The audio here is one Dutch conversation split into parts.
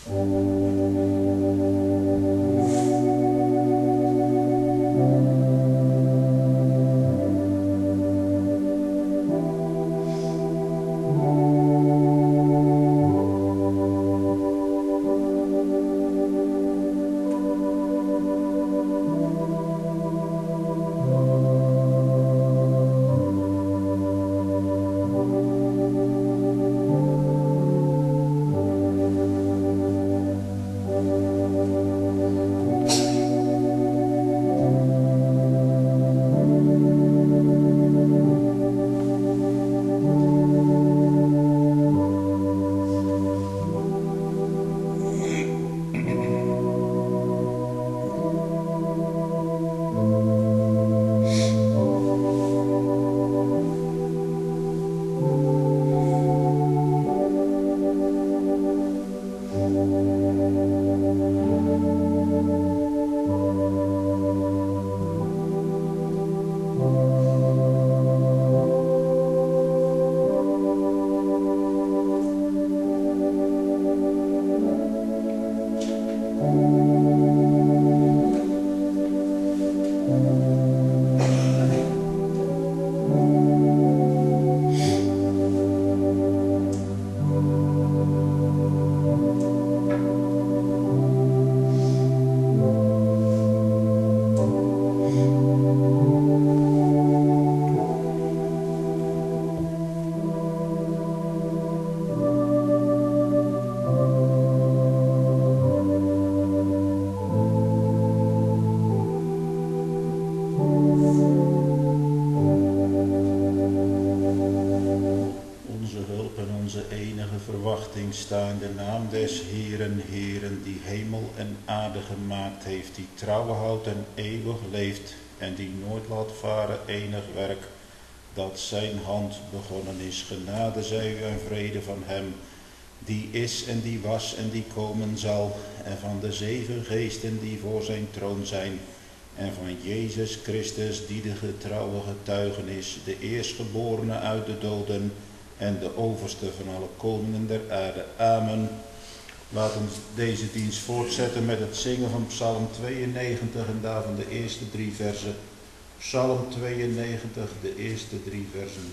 Sta in de naam des Heeren, Heeren, die hemel en aarde gemaakt heeft, die trouw houdt en eeuwig leeft, en die nooit laat varen enig werk, dat zijn hand begonnen is. Genade zij u en vrede van hem, die is en die was en die komen zal, en van de 7 geesten die voor zijn troon zijn, en van Jezus Christus, die de getrouwe getuigen is, de eerstgeborene uit de doden, en de overste van alle koningen der aarde. Amen. Laat ons deze dienst voortzetten met het zingen van Psalm 92 en daarvan de eerste 3 versen. Psalm 92, de eerste 3 versen.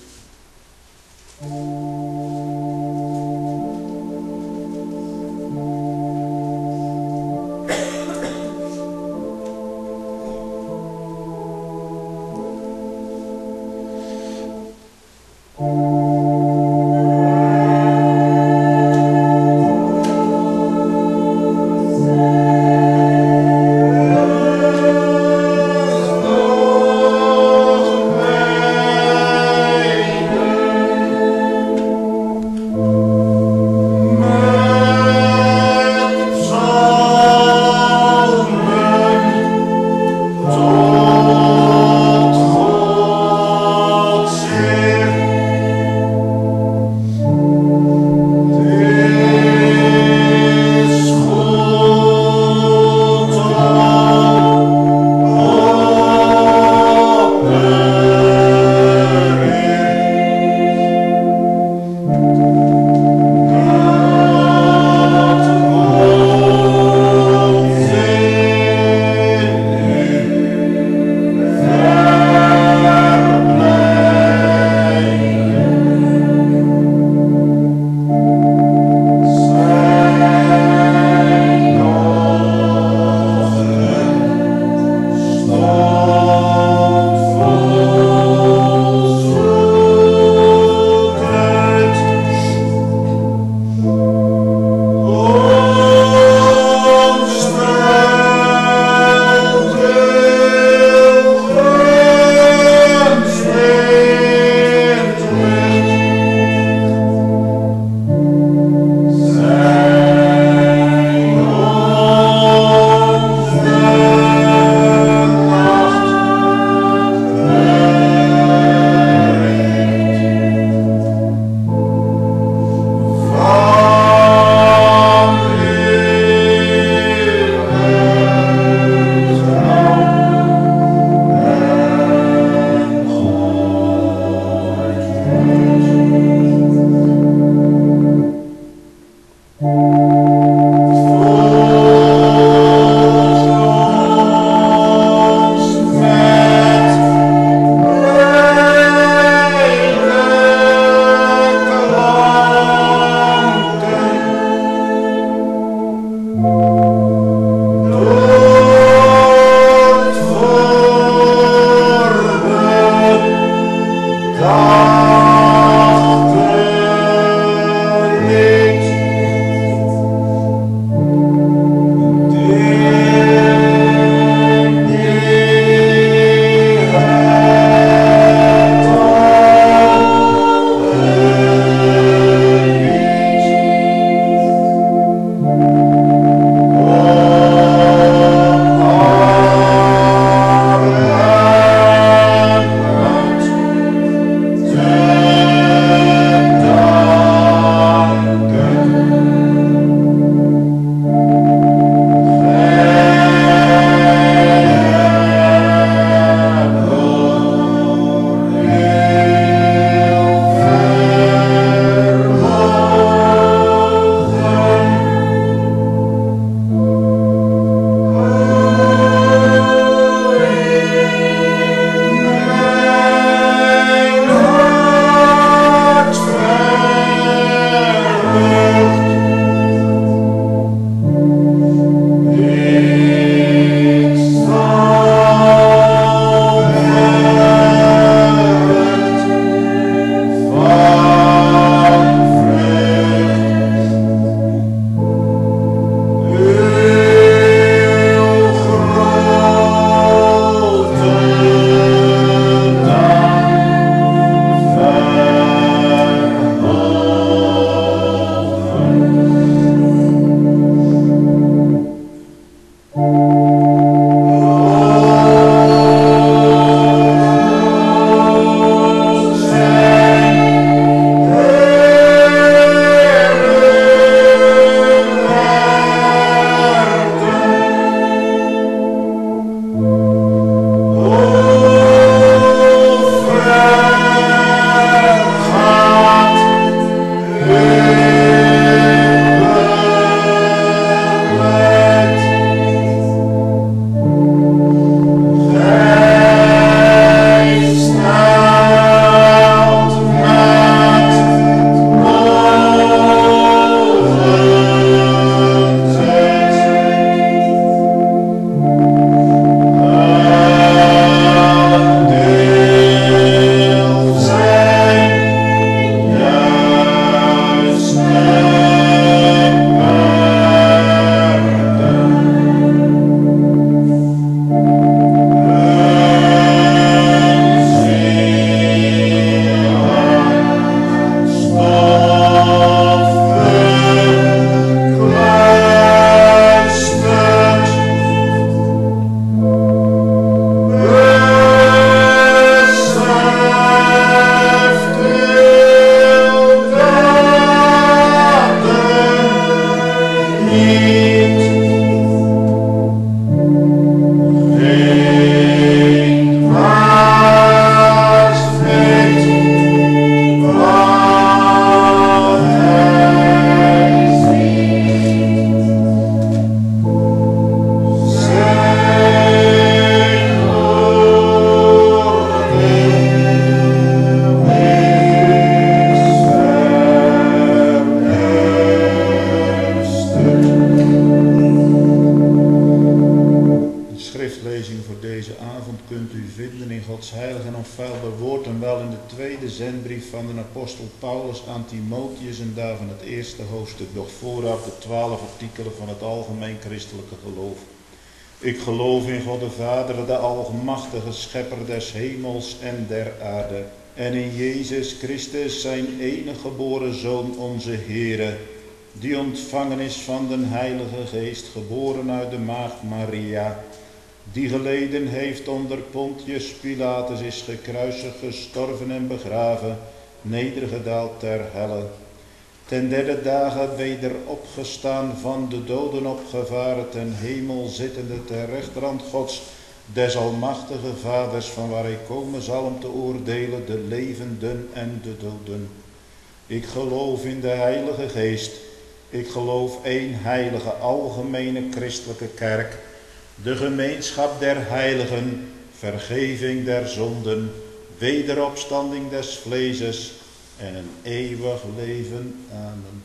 Van de apostel Paulus aan Timotheus en daarvan het eerste hoofdstuk, nog vooraf de 12 artikelen van het algemeen christelijke geloof. Ik geloof in God de Vader, de almachtige schepper des hemels en der aarde, en in Jezus Christus, zijn enige geboren Zoon, onze Heere, die ontvangen is van den Heilige Geest, geboren uit de maagd Maria, die geleden heeft onder Pontius Pilatus, is gekruisigd, gestorven en begraven, nedergedaald ter helle. Ten derde dagen weder opgestaan, van de doden opgevaren, ten hemel zittende ter rechterhand Gods, des almachtige Vaders, van waar hij komen zal om te oordelen de levenden en de doden. Ik geloof in de Heilige Geest. Ik geloof één heilige, algemene christelijke kerk, de gemeenschap der heiligen, vergeving der zonden, wederopstanding des vleeses en een eeuwig leven. Amen.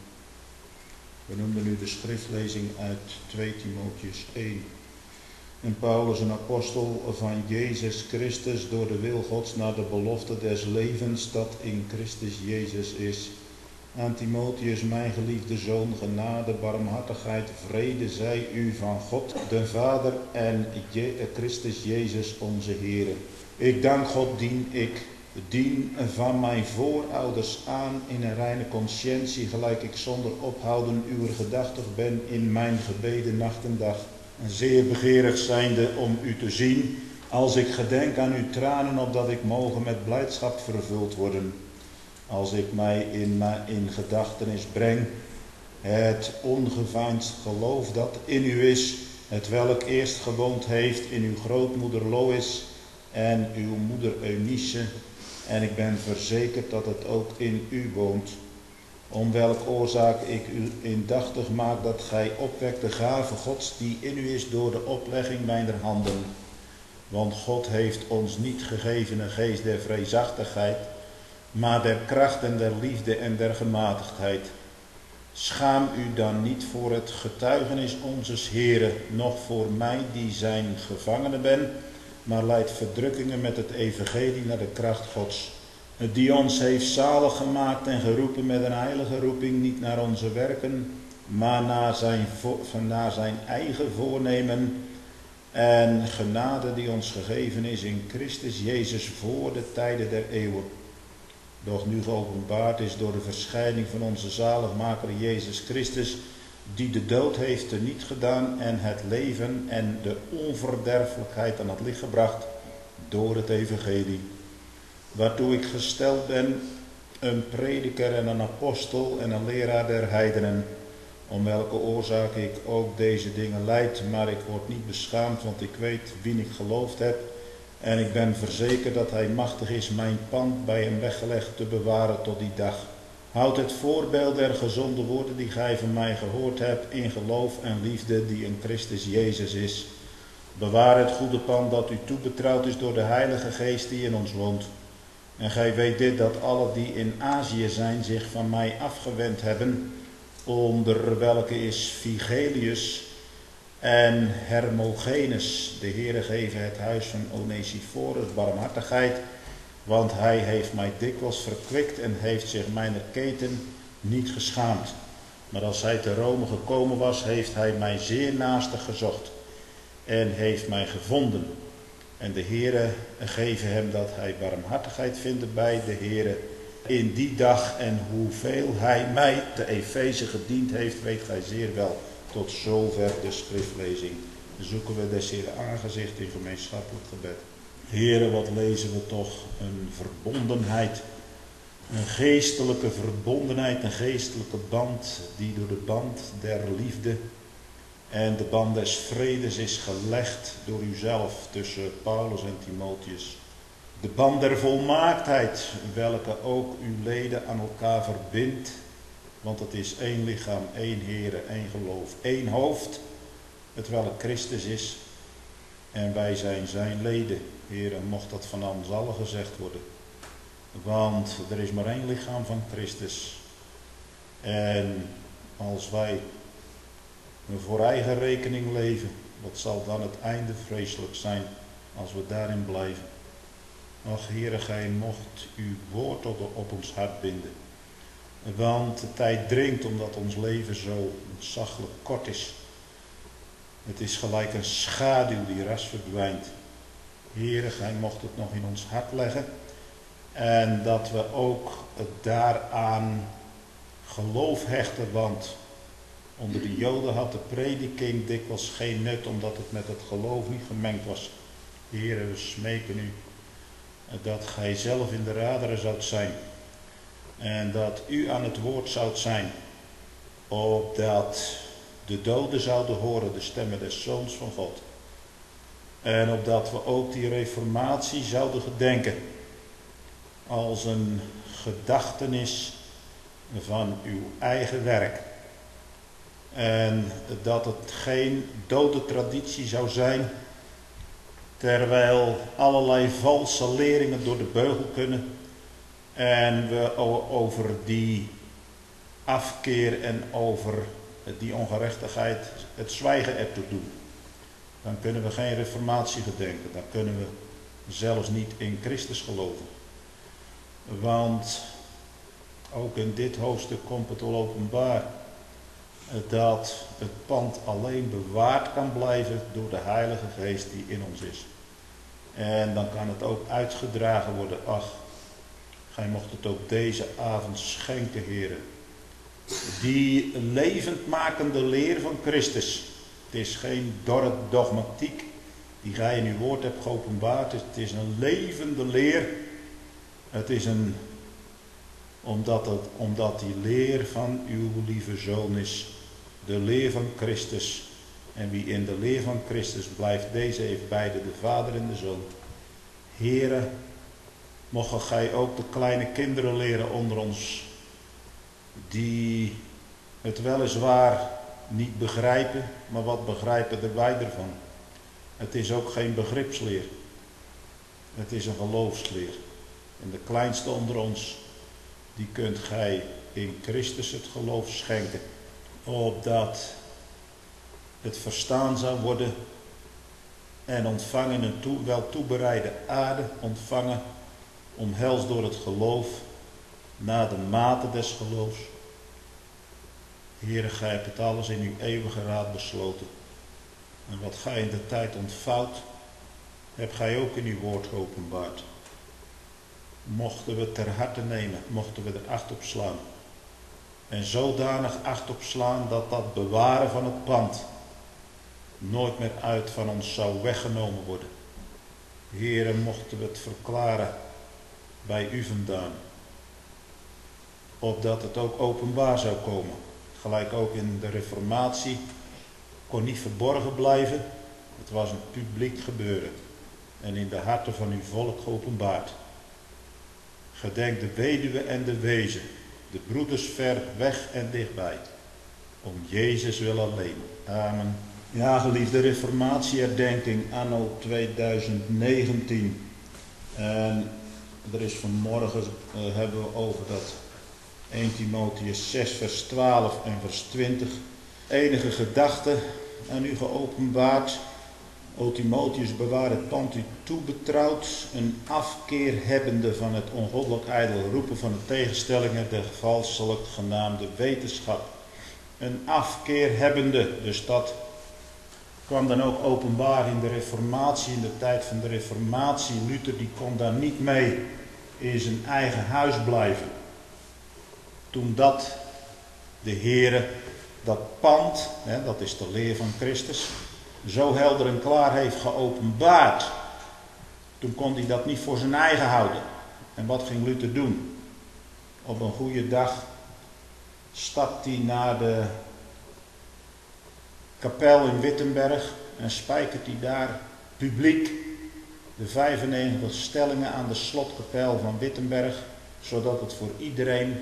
We noemen nu de schriftlezing uit 2 Timotheus 1. En Paulus, een apostel van Jezus Christus, door de wil Gods naar de belofte des levens dat in Christus Jezus is. Aan Timotheus, mijn geliefde zoon, genade, barmhartigheid, vrede zij u van God de Vader en Christus Jezus onze Heer. Ik dank God dien van mijn voorouders aan in een reine conscientie, gelijk ik zonder ophouden uw gedachtig ben in mijn gebeden nacht en dag. En zeer begeerig zijnde om u te zien, als ik gedenk aan uw tranen, opdat ik mogen met blijdschap vervuld worden. Als ik mij in gedachtenis breng, het ongeveinsd geloof dat in u is, het welk eerst gewoond heeft in uw grootmoeder Lois en uw moeder Eunice, en ik ben verzekerd dat het ook in u woont. Om welke oorzaak ik u indachtig maak dat gij opwekt de gave Gods die in u is door de oplegging mijner handen. Want God heeft ons niet gegeven een geest der vreesachtigheid, maar der kracht en der liefde en der gematigdheid. Schaam u dan niet voor het getuigenis onzes Heeren, noch voor mij die zijn gevangene ben, maar lijdt verdrukkingen met het evangelie naar de kracht Gods, die ons heeft zalig gemaakt en geroepen met een heilige roeping, niet naar onze werken, maar naar zijn eigen voornemen en genade die ons gegeven is in Christus Jezus voor de tijden der eeuwen. Doch nu geopenbaard is door de verschijning van onze zaligmaker Jezus Christus, die de dood heeft teniet gedaan en het leven en de onverderfelijkheid aan het licht gebracht door het evangelie. Waartoe ik gesteld ben, een prediker en een apostel en een leraar der heidenen, om welke oorzaak ik ook deze dingen lijd, maar ik word niet beschaamd, want ik weet wie ik geloofd heb, en ik ben verzekerd dat hij machtig is mijn pand bij hem weggelegd te bewaren tot die dag. Houd het voorbeeld der gezonde woorden die gij van mij gehoord hebt in geloof en liefde die in Christus Jezus is. Bewaar het goede pand dat u toebetrouwd is door de Heilige Geest die in ons woont. En gij weet dit, dat alle die in Azië zijn zich van mij afgewend hebben, onder welke is Vigelius en Hermogenes. De Heere geven het huis van Onesiphorus barmhartigheid, want hij heeft mij dikwijls verkwikt en heeft zich mijn keten niet geschaamd. Maar als hij te Rome gekomen was, heeft hij mij zeer naastig gezocht en heeft mij gevonden. En de Heere geven hem dat hij barmhartigheid vindt bij de Heere in die dag. En hoeveel hij mij te Efeze gediend heeft, weet gij zeer wel. Tot zover de schriftlezing. Zoeken we des Heeren aangezicht in gemeenschappelijk gebed. Heere, wat lezen we toch een verbondenheid Een geestelijke verbondenheid, een geestelijke band die door de band der liefde en de band des vredes is gelegd door uzelf tussen Paulus en Timotheus. De band der volmaaktheid, welke ook uw leden aan elkaar verbindt, want het is één lichaam, één Heere, één geloof, één hoofd, het welk Christus is. En wij zijn zijn leden. Heere, mocht dat van ons allen gezegd worden. Want er is maar één lichaam van Christus. En als wij voor eigen rekening leven, wat zal dan het einde vreselijk zijn als we daarin blijven. Ach Heere, gij mocht uw woord op ons hart binden. Want de tijd dringt omdat ons leven zo ontzaglijk kort is. Het is gelijk een schaduw die ras verdwijnt. Heere, gij mocht het nog in ons hart leggen. En dat we ook daaraan geloof hechten. Want onder de Joden had de prediking dikwijls geen nut, omdat het met het geloof niet gemengd was. Heere, we smeken u dat gij zelf in de raderen zoudt zijn. En dat u aan het woord zoudt zijn. Opdat de doden zouden horen de stemmen des Zoons van God. En opdat we ook die reformatie zouden gedenken. Als een gedachtenis van uw eigen werk. En dat het geen dode traditie zou zijn. Terwijl allerlei valse leringen door de beugel kunnen. En we over die afkeer en over die ongerechtigheid het zwijgen er toe doen. Dan kunnen we geen reformatie gedenken. Dan kunnen we zelfs niet in Christus geloven. Want ook in dit hoofdstuk komt het al openbaar dat het pand alleen bewaard kan blijven door de Heilige Geest die in ons is. En dan kan het ook uitgedragen worden. Ach, gij mocht het ook deze avond schenken, Heere. Die levendmakende leer van Christus. Het is geen dorre dogmatiek die gij in uw woord hebt geopenbaard. Het is een levende leer. Het is omdat die leer van uw lieve Zoon is. De leer van Christus. En wie in de leer van Christus blijft, deze heeft beide de Vader en de Zoon. Heere, mocht gij ook de kleine kinderen leren onder ons, die het weliswaar niet begrijpen, maar wat begrijpen er wij ervan? Het is ook geen begripsleer. Het is een geloofsleer. En de kleinste onder ons, die kunt gij in Christus het geloof schenken, opdat het verstaan zou worden en ontvangen een wel toebereide aarde, ontvangen, omhelst door het geloof, naar de mate des geloofs. Heere, gij hebt het alles in uw eeuwige raad besloten. En wat gij in de tijd ontvouwt, hebt gij ook in uw woord geopenbaard. Mochten we het ter harte nemen, mochten we er acht op slaan. En zodanig acht op slaan dat dat bewaren van het pand nooit meer uit van ons zou weggenomen worden. Heere, mochten we het verklaren bij u vandaan. Opdat het ook openbaar zou komen. Gelijk ook in de reformatie kon niet verborgen blijven. Het was een publiek gebeuren. En in de harten van uw volk geopenbaard. Gedenk de weduwe en de wezen. De broeders ver weg en dichtbij. Om Jezus wil alleen. Amen. Ja, geliefde reformatieherdenking anno 2019. En er is vanmorgen, hebben we over dat 1 Timotheus 6 vers 12 en vers 20. Enige gedachte aan u geopenbaard. O Timotheus, bewaar het pand u toebetrouwd, een afkeer hebbende van het ongoddelijk ijdel roepen van de tegenstellingen der valselijk genaamde wetenschap. Een afkeer hebbende, dus dat kwam dan ook openbaar in de reformatie, in de tijd van de reformatie. Luther die kon daar niet mee in zijn eigen huis blijven. Toen dat de Heere, dat pand, dat is de leer van Christus, zo helder en klaar heeft geopenbaard. Toen kon hij dat niet voor zijn eigen houden. En wat ging Luther doen? Op een goede dag stapt hij naar de kapel in Wittenberg en spijkert hij daar publiek de 95 stellingen aan de slotkapel van Wittenberg, zodat het voor iedereen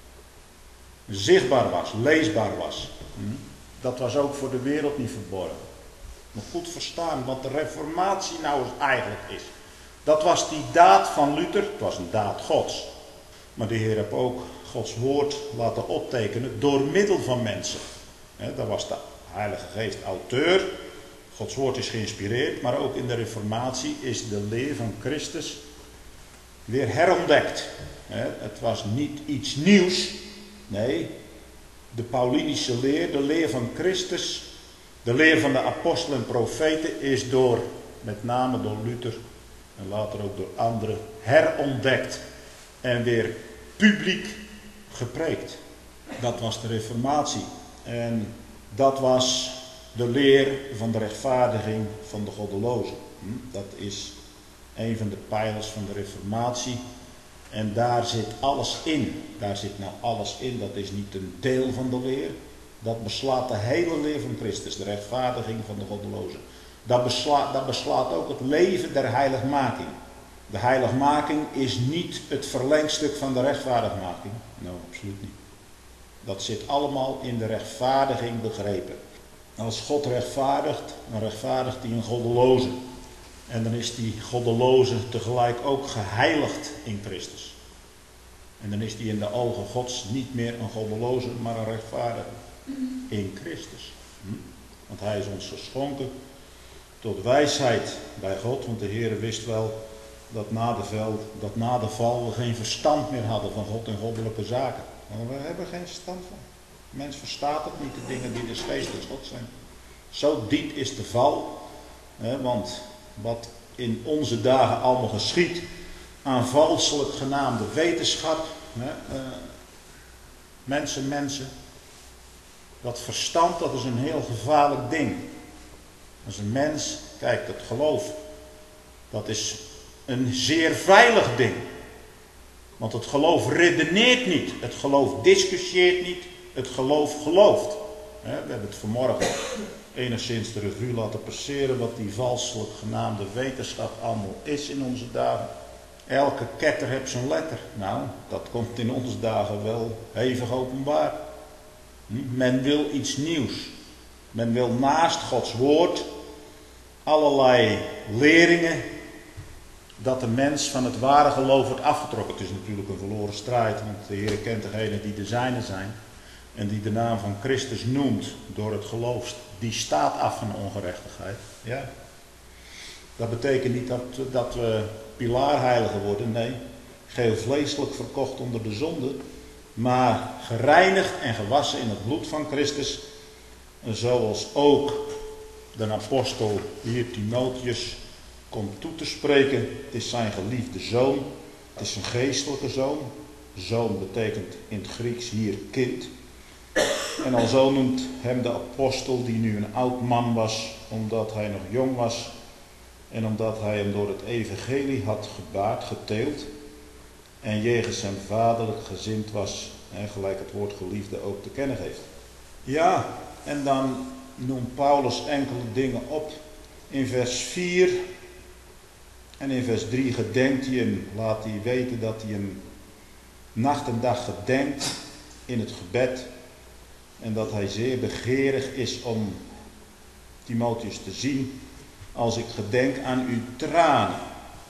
zichtbaar was, leesbaar was. Dat was ook voor de wereld niet verborgen. Maar goed verstaan wat de reformatie nou eigenlijk is. Dat was die daad van Luther, het was een daad Gods. Maar de Heer heeft ook Gods woord laten optekenen door middel van mensen. Daar was de Heilige Geest auteur. Gods woord is geïnspireerd, maar ook in de reformatie is de leer van Christus weer herontdekt. Het was niet iets nieuws. Nee, de Paulinische leer, de leer van Christus, de leer van de apostelen en profeten is met name door Luther en later ook door anderen, herontdekt en weer publiek gepreekt. Dat was de reformatie. En dat was de leer van de rechtvaardiging van de goddelozen. Dat is een van de pijlers van de reformatie. En daar zit alles in. Daar zit nou alles in. Dat is niet een deel van de leer. Dat beslaat de hele leer van Christus. De rechtvaardiging van de goddelozen. Dat beslaat ook het leven der heiligmaking. De heiligmaking is niet het verlengstuk van de rechtvaardigmaking. Nou, absoluut niet. Dat zit allemaal in de rechtvaardiging begrepen. Als God rechtvaardigt, dan rechtvaardigt hij een goddeloze. En dan is die goddeloze tegelijk ook geheiligd in Christus. En dan is die in de ogen Gods niet meer een goddeloze, maar een rechtvaardige in Christus. Want hij is ons geschonken tot wijsheid bij God. Want de Heer wist wel dat na de val we geen verstand meer hadden van God en goddelijke zaken. Maar we hebben geen verstand van. De mens verstaat het niet, de dingen die des geestes God zijn. Zo diep is de val. Want wat in onze dagen allemaal geschiedt aan valselijk genaamde wetenschap. Mensen. Dat verstand, dat is een heel gevaarlijk ding. Als een mens, kijk, het geloof, dat is een zeer veilig ding. Want het geloof redeneert niet. Het geloof discussieert niet. Het geloof gelooft. We hebben het vanmorgen enigszins de revue laten passeren wat die valselijk genaamde wetenschap allemaal is in onze dagen. Elke ketter heeft zijn letter. Nou, dat komt in onze dagen wel hevig openbaar. Men wil iets nieuws. Men wil naast Gods woord allerlei leringen dat de mens van het ware geloof wordt afgetrokken. Het is natuurlijk een verloren strijd, want de Heer kent degenen die de zijnen zijn en die de naam van Christus noemt door het geloof. Die staat af van ongerechtigheid. Ja. Dat betekent niet dat we pilaarheiligen worden. Nee, geheel vleeselijk verkocht onder de zonde. Maar gereinigd en gewassen in het bloed van Christus. En zoals ook de apostel hier Timotheus komt toe te spreken. Het is zijn geliefde zoon. Het is een geestelijke zoon. Zoon betekent in het Grieks hier kind. En alzo noemt hem de apostel, die nu een oud man was, omdat hij nog jong was. En omdat hij hem door het evangelie had gebaard, geteeld. En jegens zijn vaderlijk gezind was. En gelijk het woord geliefde ook te kennen geeft. Ja, en dan noemt Paulus enkele dingen op. In vers 4 en in vers 3 gedenkt hij en laat hij weten dat hij hem nacht en dag gedenkt in het gebed. En dat hij zeer begeerig is om Timotheus te zien als ik gedenk aan uw tranen.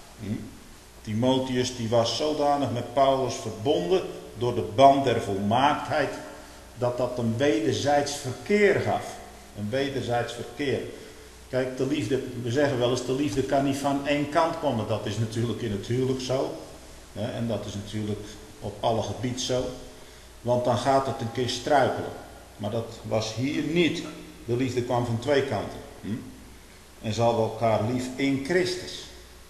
Timotheus die was zodanig met Paulus verbonden door de band der volmaaktheid dat een wederzijds verkeer gaf. Een wederzijds verkeer. Kijk, de liefde, we zeggen wel eens, de liefde kan niet van één kant komen. Dat is natuurlijk in het huwelijk zo. En dat is natuurlijk op alle gebieden zo. Want dan gaat het een keer struikelen. Maar dat was hier niet. De liefde kwam van twee kanten. En ze hadden elkaar lief in Christus.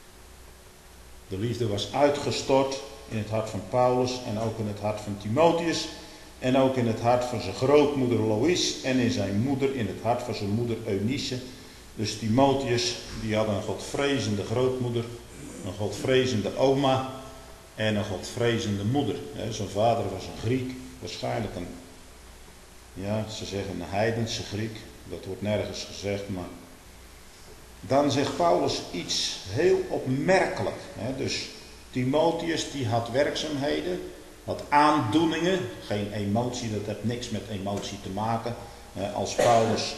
De liefde was uitgestort in het hart van Paulus en ook in het hart van Timotheus. En ook in het hart van zijn grootmoeder Lois en in zijn moeder, in het hart van zijn moeder Eunice. Dus Timotheus, die had een godvrezende grootmoeder, een godvrezende oma. en een godvrezende moeder. Zijn vader was een Griek, waarschijnlijk ze zeggen een heidense Griek. Dat wordt nergens gezegd, maar dan zegt Paulus iets heel opmerkelijk. Dus Timotheus die had werkzaamheden, had aandoeningen, geen emotie, dat heeft niks met emotie te maken. Als Paulus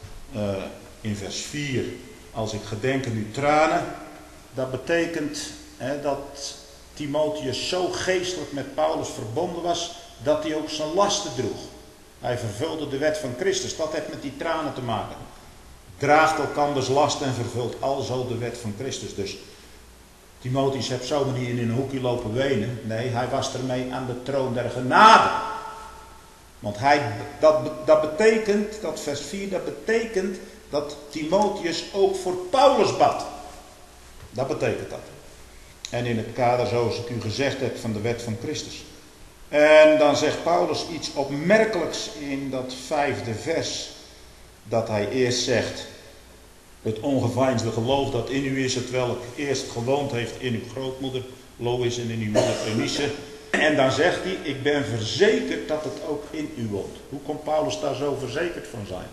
in vers 4, als ik gedenk aan uw tranen, dat betekent dat Timotheus zo geestelijk met Paulus verbonden was, dat hij ook zijn lasten droeg. Hij vervulde de wet van Christus, dat heeft met die tranen te maken. Draagt elkanders last en vervult alzo de wet van Christus. Dus Timotheus heeft zomaar niet in een hoekje lopen wenen. Nee, hij was ermee aan de troon der genade. Want dat betekent, dat vers 4, dat betekent dat Timotheus ook voor Paulus bad. Dat betekent dat. En in het kader, zoals ik u gezegd heb, van de wet van Christus. En dan zegt Paulus iets opmerkelijks in dat 5e vers. Dat hij eerst zegt, het ongeveinsde geloof dat in u is, het welk eerst gewoond heeft in uw grootmoeder Lois en in uw moeder Eunice. En dan zegt hij, ik ben verzekerd dat het ook in u woont. Hoe kon Paulus daar zo verzekerd van zijn?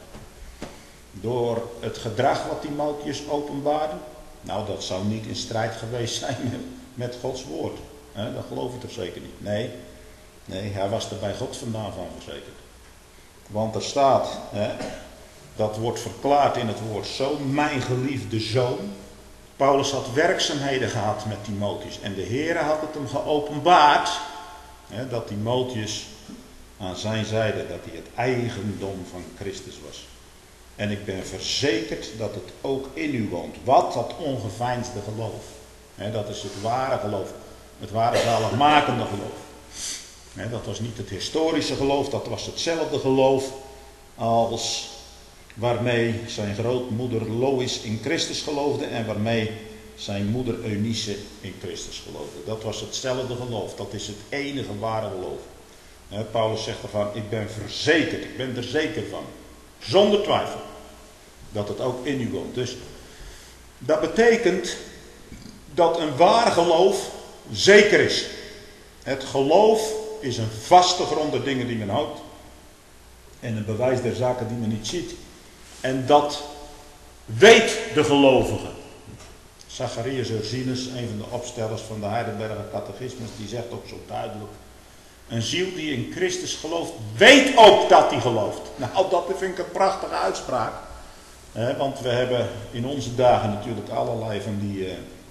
Door het gedrag wat Timotheus openbaarde? Nou, dat zou niet in strijd geweest zijn met Gods woord. Dat geloof ik toch zeker niet. Nee, hij was er bij God vandaan van verzekerd. Want er staat, dat wordt verklaard in het woord zoon, mijn geliefde zoon. Paulus had werkzaamheden gehad met Timotheus. En de Heere had het hem geopenbaard, dat Timotheus aan zijn zijde, dat hij het eigendom van Christus was. En ik ben verzekerd dat het ook in u woont. Wat? Dat ongeveinsde geloof. Dat is het ware geloof. Het ware zaligmakende geloof. Dat was niet het historische geloof, dat was hetzelfde geloof als waarmee zijn grootmoeder Lois in Christus geloofde en waarmee zijn moeder Eunice in Christus geloofde. Dat was hetzelfde geloof, dat is het enige ware geloof. Paulus zegt ervan, ik ben verzekerd, ik ben er zeker van, zonder twijfel, dat het ook in u woont. Dus dat betekent dat een waar geloof zeker is. Het geloof is een vaste grond der dingen die men houdt. En een bewijs der zaken die men niet ziet. En dat weet de gelovige. Zacharias Ursinus, een van de opstellers van de Heidelberger Catechismus, die zegt ook zo duidelijk. Een ziel die in Christus gelooft, weet ook dat hij gelooft. Nou, dat vind ik een prachtige uitspraak. Want we hebben in onze dagen natuurlijk allerlei van die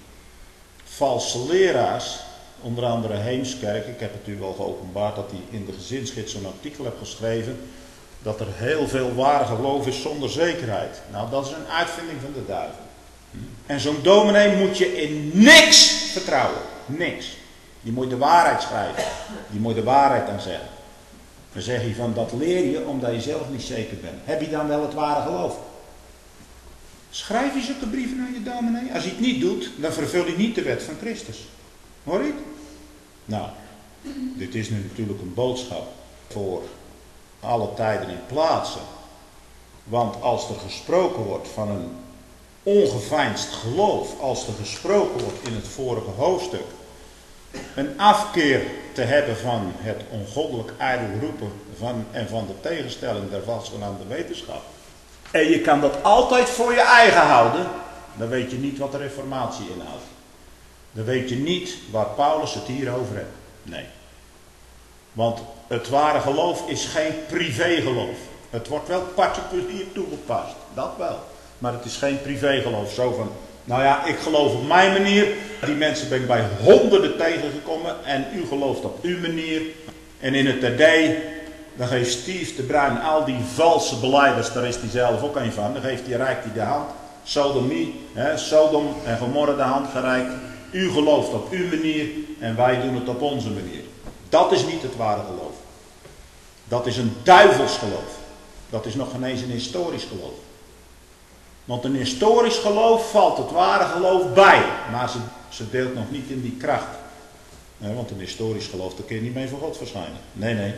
valse leraars. Onder andere Heemskerk. Ik heb het u wel geopenbaard dat hij in de gezinsgids zo'n artikel heeft geschreven. Dat er heel veel waar geloof is zonder zekerheid. Nou, dat is een uitvinding van de duivel. En zo'n dominee moet je in niks vertrouwen. Niks. Die moet de waarheid schrijven. Die moet de waarheid aan zeggen. Dan zeg je van, dat leer je omdat je zelf niet zeker bent. Heb je dan wel het ware geloof? Schrijf je zulke brieven aan je dominee? Als hij het niet doet, dan vervul je niet de wet van Christus. Hoor je het? Nou, dit is nu natuurlijk een boodschap voor alle tijden en plaatsen. Want als er gesproken wordt van een ongeveinsd geloof, als er gesproken wordt in het vorige hoofdstuk, een afkeer te hebben van het ongoddelijk ijdel roepen van de tegenstelling der vastgenaamde wetenschap. En je kan dat altijd voor je eigen houden, dan weet je niet wat de reformatie inhoudt. Dan weet je niet waar Paulus het hier over heeft. Nee. Want het ware geloof is geen privégeloof. Het wordt wel particulier toegepast. Dat wel. Maar het is geen privégeloof. Zo van, nou ja, ik geloof op mijn manier. Die mensen ben ik bij honderden tegengekomen. En u gelooft op uw manier. En in het td, dan geeft Steve de Bruin al die valse belijders. Daar is hij zelf ook een van. Dan reikt hij de hand. Sodomie, Sodom en Gomorra de hand gereikt. U gelooft op uw manier en wij doen het op onze manier. Dat is niet het ware geloof. Dat is een duivels geloof. Dat is nog geen eens een historisch geloof. Want een historisch geloof valt het ware geloof bij. Maar ze deelt nog niet in die kracht. Want een historisch geloof, daar kun je niet mee voor God verschijnen. Nee.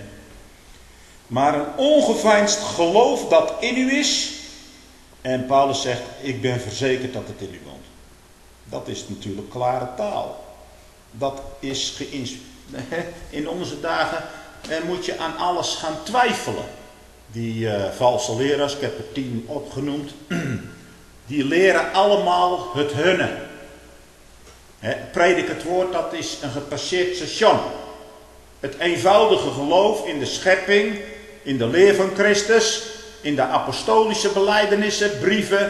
Maar een ongeveinsd geloof dat in u is. En Paulus zegt, ik ben verzekerd dat het in u woont. Dat is natuurlijk klare taal. dat is in onze dagen moet je aan alles gaan twijfelen. Die valse leraars, ik heb er 10 opgenoemd, die leren allemaal het hunne. Predik het woord, dat is een gepasseerd station. Het eenvoudige geloof in de schepping, in de leer van Christus, in de apostolische belijdenissen, brieven,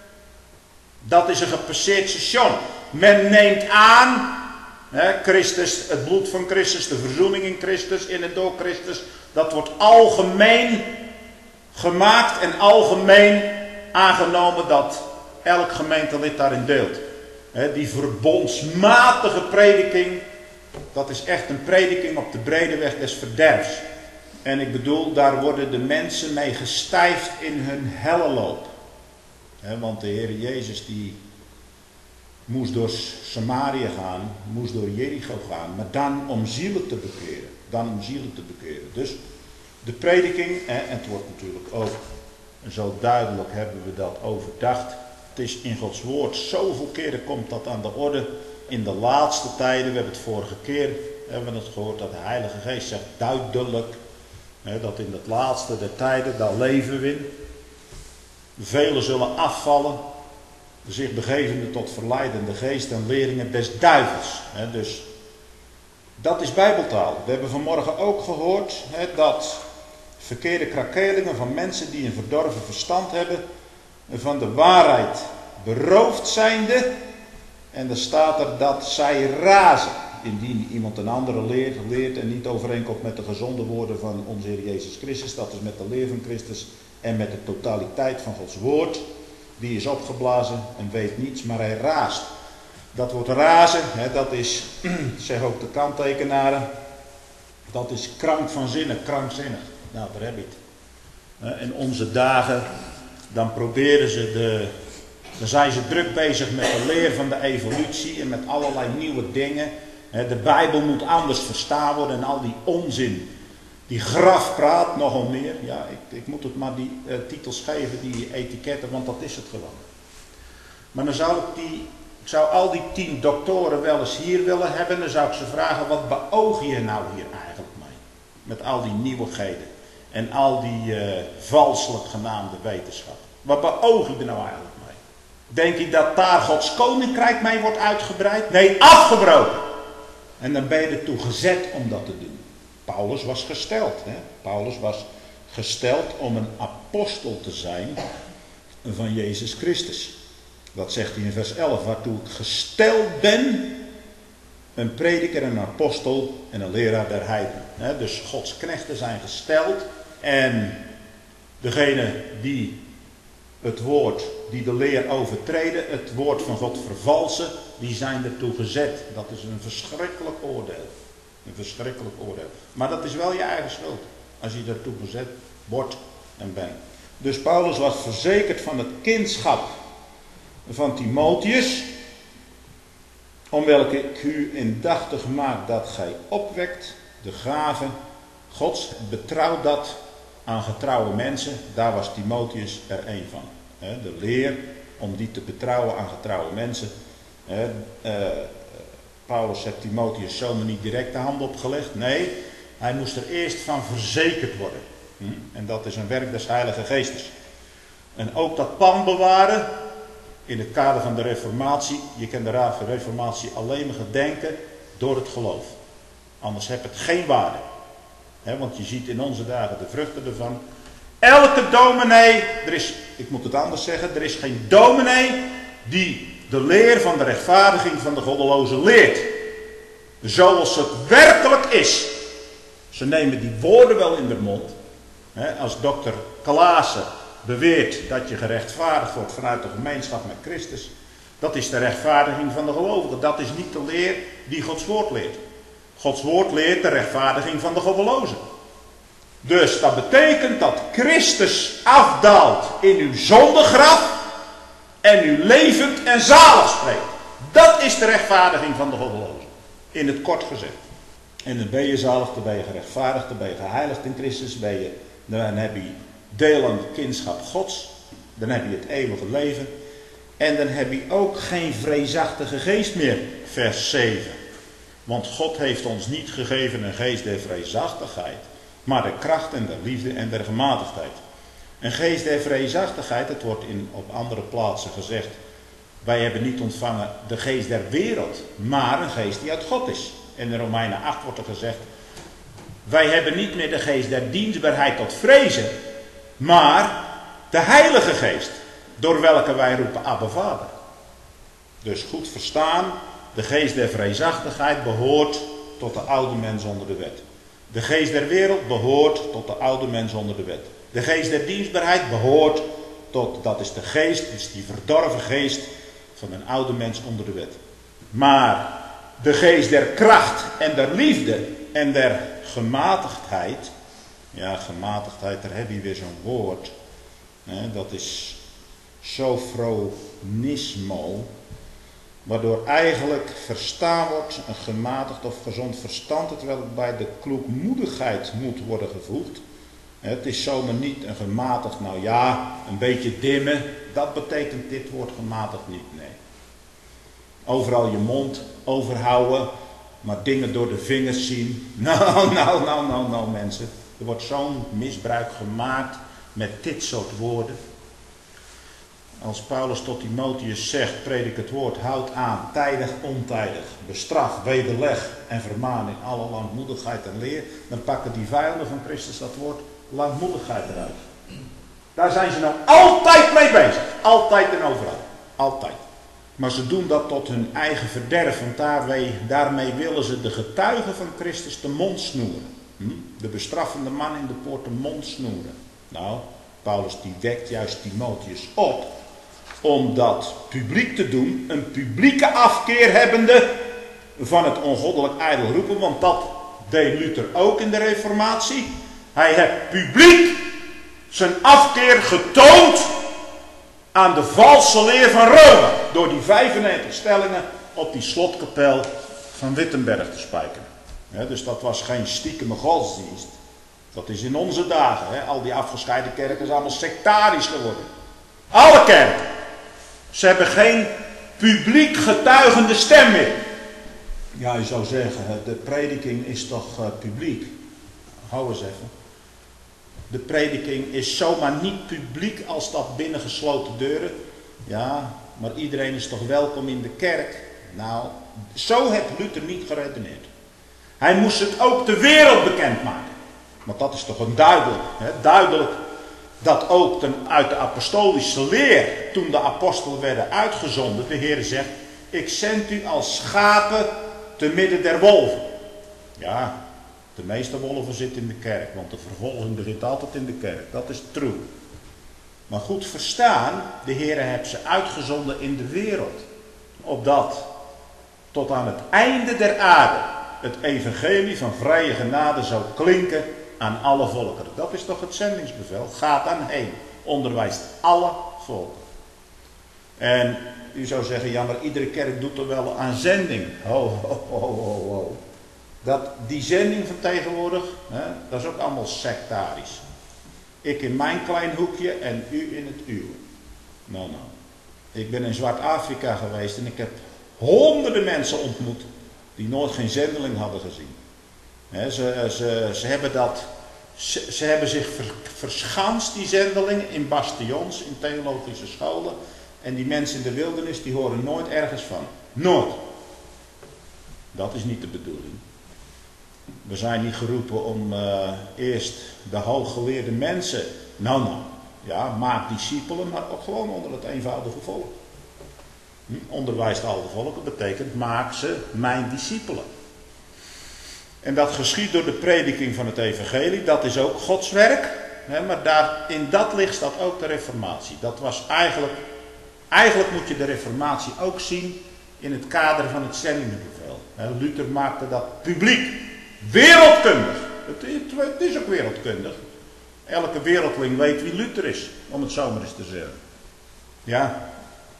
dat is een gepasseerd station. Men neemt aan, Christus, het bloed van Christus, de verzoening in Christus, in en door Christus, dat wordt algemeen gemaakt en algemeen aangenomen dat elk gemeentelid daarin deelt. Die verbondsmatige prediking, dat is echt een prediking op de brede weg des verderfs. En ik bedoel, daar worden de mensen mee gestijfd in hun helleloop. Want de Heer Jezus die moest door Samaria gaan, moest door Jericho gaan, maar dan om zielen te bekeren. Dus de prediking, en het wordt natuurlijk ook zo duidelijk hebben we dat overdacht. Het is in Gods woord, zoveel keren komt dat aan de orde. In de laatste tijden, we hebben het vorige keer hebben we het gehoord, dat de Heilige Geest zegt duidelijk, dat in het laatste der tijden, daar leven we in. Velen zullen afvallen, zich begevende tot verleidende geest en leringen des duivels. Dus dat is bijbeltaal. We hebben vanmorgen ook gehoord dat verkeerde krakelingen van mensen die een verdorven verstand hebben, van de waarheid beroofd zijnde. En er staat er dat zij razen. Indien iemand een andere leert en niet overeenkomt met de gezonde woorden van onze Heer Jezus Christus. Dat is met de leer van Christus en met de totaliteit van Gods woord. Die is opgeblazen en weet niets, maar hij raast. Dat woord razen, dat is, zeggen ook de kanttekenaren, dat is krank van zinnen, krankzinnig. Nou, daar heb je het. In onze dagen, dan zijn ze druk bezig met de leer van de evolutie en met allerlei nieuwe dingen. De Bijbel moet anders verstaan worden en al die onzin, die grafpraat, nogal meer. Ja, ik moet het maar die titels geven, die etiketten, want dat is het gewoon. Maar dan zou ik zou al die 10 doktoren wel eens hier willen hebben. Dan zou ik ze vragen, wat beoog je nou hier eigenlijk mee? Met al die nieuwigheden en al die valselijk genaamde wetenschap. Wat beoog je er nou eigenlijk mee? Denk je dat daar Gods koninkrijk mee wordt uitgebreid? Nee, afgebroken. En dan ben je ertoe gezet om dat te doen. Paulus was gesteld. Paulus was gesteld om een apostel te zijn van Jezus Christus. Dat zegt hij in vers 11. Waartoe ik gesteld ben, een prediker, een apostel en een leraar der heidenen. Dus Gods knechten zijn gesteld. En degene die het woord, die de leer overtreden, het woord van God vervalsen, die zijn ertoe gezet. Dat is een verschrikkelijk oordeel. Een verschrikkelijk oordeel. Maar dat is wel je eigen schuld. Als je daartoe gezet wordt en bent. Dus Paulus was verzekerd van het kindschap van Timotheus. Om welke ik u indachtig maak dat gij opwekt de gave Gods. Betrouw dat aan getrouwe mensen. Daar was Timotheus er één van. De leer om die te betrouwen aan getrouwe mensen. Paulus heeft Timotheus zomaar niet direct de hand opgelegd. Nee, hij moest er eerst van verzekerd worden. En dat is een werk des Heilige Geestes. En ook dat pand bewaren in het kader van de reformatie. Je kan de reformatie alleen maar gedenken door het geloof. Anders heeft het geen waarde. Want je ziet in onze dagen de vruchten ervan. Elke dominee, ik moet het anders zeggen, er is geen dominee die de leer van de rechtvaardiging van de goddelozen leert. Zoals het werkelijk is. Ze nemen die woorden wel in de mond. Als dokter Klaassen beweert dat je gerechtvaardigd wordt vanuit de gemeenschap met Christus. Dat is de rechtvaardiging van de gelovigen. Dat is niet de leer die Gods woord leert. Gods woord leert de rechtvaardiging van de goddelozen. Dus dat betekent dat Christus afdaalt in uw zondegraf en u levend en zalig spreekt. Dat is de rechtvaardiging van de goddelozen. In het kort gezegd. En dan ben je zalig, dan ben je gerechtvaardigd, dan ben je geheiligd in Christus, dan heb je deel aan het kindschap Gods, dan heb je het eeuwige leven en dan heb je ook geen vreesachtige geest meer, vers 7. Want God heeft ons niet gegeven een geest der vreesachtigheid, maar de kracht en de liefde en der gematigdheid. Een geest der vreesachtigheid, het wordt op andere plaatsen gezegd, wij hebben niet ontvangen de geest der wereld, maar een geest die uit God is. In Romeinen 8 wordt er gezegd, wij hebben niet meer de geest der dienstbaarheid tot vrezen, maar de Heilige Geest, door welke wij roepen Abba Vader. Dus goed verstaan, de geest der vreesachtigheid behoort tot de oude mens onder de wet. De geest der wereld behoort tot de oude mens onder de wet. De geest der dienstbaarheid behoort tot, dat is de geest, dat is die verdorven geest van een oude mens onder de wet. Maar de geest der kracht en der liefde en der gematigdheid, ja, gematigdheid, daar heb je weer zo'n woord, dat is sophronismo, waardoor eigenlijk verstaan wordt een gematigd of gezond verstand, terwijl het bij de kloekmoedigheid moet worden gevoegd. Het is zomaar niet een gematigd, nou ja, een beetje dimmen, dat betekent dit woord gematigd niet, nee. Overal je mond overhouden, maar dingen door de vingers zien. Nou mensen, er wordt zo'n misbruik gemaakt met dit soort woorden. Als Paulus tot Timotheus zegt, predik het woord, houd aan, tijdig, ontijdig, bestraf, wederleg en vermaan in alle langmoedigheid en leer, dan pakken die vijanden van Christus dat woord langmoedigheid eruit. Daar zijn ze nou altijd mee bezig. Altijd en overal. Altijd. Maar ze doen dat tot hun eigen verderf, want daarmee willen ze de getuigen van Christus de mond snoeren. De bestraffende man in de poort de mond snoeren. Nou, Paulus die wekt juist Timotheus op om dat publiek te doen, een publieke afkeer hebbende van het ongoddelijk ijdel roepen, want dat deed Luther ook in de Reformatie. Hij heeft publiek zijn afkeer getoond aan de valse leer van Rome, door die 95 stellingen op die slotkapel van Wittenberg te spijkeren. Dus dat was geen stiekeme godsdienst. Dat is in onze dagen. Al die afgescheiden kerken zijn allemaal sectarisch geworden. Alle kerken. Ze hebben geen publiek getuigende stem meer. Ja, je zou zeggen, de prediking is toch publiek. Hou eens even. De prediking is zomaar niet publiek als dat binnen gesloten deuren. Ja, maar iedereen is toch welkom in de kerk. Nou, zo heeft Luther niet geredeneerd. Hij moest het ook de wereld bekendmaken. Want dat is toch een duidelijk dat ook uit de apostolische leer, toen de apostelen werden uitgezonden, de Heer zegt, ik zend u als schapen te midden der wolven. Ja, de meeste wolven zitten in de kerk, want de vervolging begint altijd in de kerk. Dat is true. Maar goed verstaan, de Heer heeft ze uitgezonden in de wereld. Opdat tot aan het einde der aarde het evangelie van vrije genade zou klinken aan alle volkeren. Dat is toch het zendingsbevel. Gaat dan heen. Onderwijst alle volken. En u zou zeggen, ja, maar iedere kerk doet er wel aan zending. Ho. Die zending van tegenwoordig, dat is ook allemaal sectarisch. Ik in mijn klein hoekje en u in het uwe. Nou. Ik ben in Zwart-Afrika geweest en ik heb honderden mensen ontmoet die nooit geen zendeling hadden gezien. Ze hebben zich verschanst, die zendelingen, in bastions, in theologische scholen. En die mensen in de wildernis, die horen nooit ergens van. Nooit. Dat is niet de bedoeling. We zijn niet geroepen om eerst de hooggeleerde mensen, maak discipelen, maar ook gewoon onder het eenvoudige volk. Onderwijst alle volken betekent, maak ze mijn discipelen. En dat geschiet door de prediking van het evangelie, dat is ook Gods werk. Maar in dat licht staat ook de reformatie. Dat was eigenlijk moet je de reformatie ook zien in het kader van het zendingsbevel. Luther maakte dat publiek, wereldkundig. Het is ook wereldkundig. Elke wereldling weet wie Luther is, om het zo maar eens te zeggen. Ja,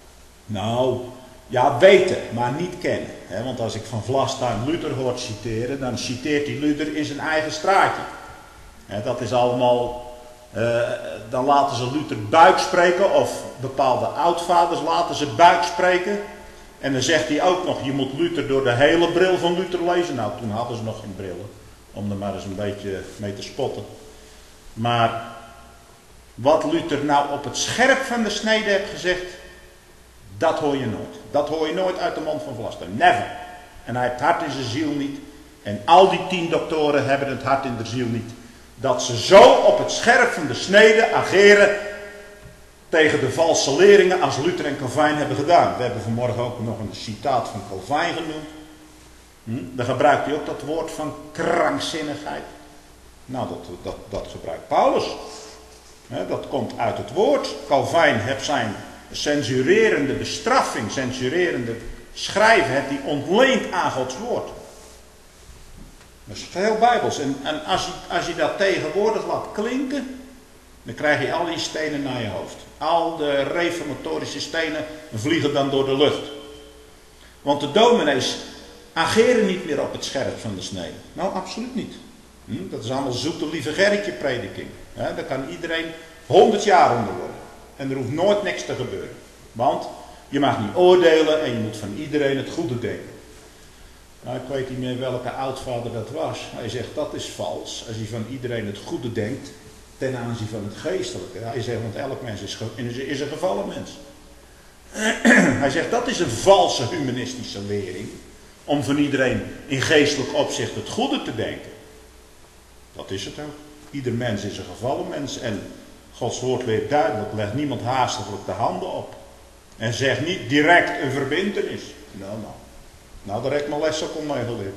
weten, maar niet kennen. Want als ik van Vlastuin Luther hoort citeren, dan citeert hij Luther in zijn eigen straatje. Dat is allemaal, dan laten ze Luther buik spreken, of bepaalde oudvaders laten ze buik spreken. En dan zegt hij ook nog, je moet Luther door de hele bril van Luther lezen. Nou, toen hadden ze nog geen brillen, om er maar eens een beetje mee te spotten. Maar wat Luther nou op het scherp van de snede heeft gezegd, dat hoor je nooit. Dat hoor je nooit uit de mond van Vlaster. Never. En hij heeft het hart in zijn ziel niet. En al die 10 doktoren hebben het hart in de ziel niet. Dat ze zo op het scherp van de snede ageren tegen de valse leringen als Luther en Calvijn hebben gedaan. We hebben vanmorgen ook nog een citaat van Calvijn genoemd. Dan gebruikt hij ook dat woord van krankzinnigheid. Nou, dat gebruikt Paulus. Dat komt uit het woord. Calvijn heeft zijn censurerende bestraffing, censurerende schrijven, heeft hij ontleend aan Gods woord. Dat is heel bijbels. En als je dat tegenwoordig laat klinken, dan krijg je al die stenen naar je hoofd. Al de reformatorische stenen vliegen dan door de lucht. Want de dominees ageren niet meer op het scherp van de snede. Nou, absoluut niet. Dat is allemaal zoete lieve Gerritje prediking. Daar kan iedereen 100 jaar onder worden. En er hoeft nooit niks te gebeuren. Want je mag niet oordelen en je moet van iedereen het goede denken. Nou, ik weet niet meer welke oudvader dat was. Hij zegt dat is vals als je van iedereen het goede denkt ten aanzien van het geestelijke. Hij zegt, want elk mens is een gevallen mens. Hij zegt dat is een valse humanistische lering om van iedereen in geestelijk opzicht het goede te denken. Dat is het ook. Ieder mens is een gevallen mens en Gods woord leert duidelijk, legt niemand haastiglijk de handen op. En zegt niet direct een verbintenis. Nou, daar heb ik mijn les ook al mee geleerd.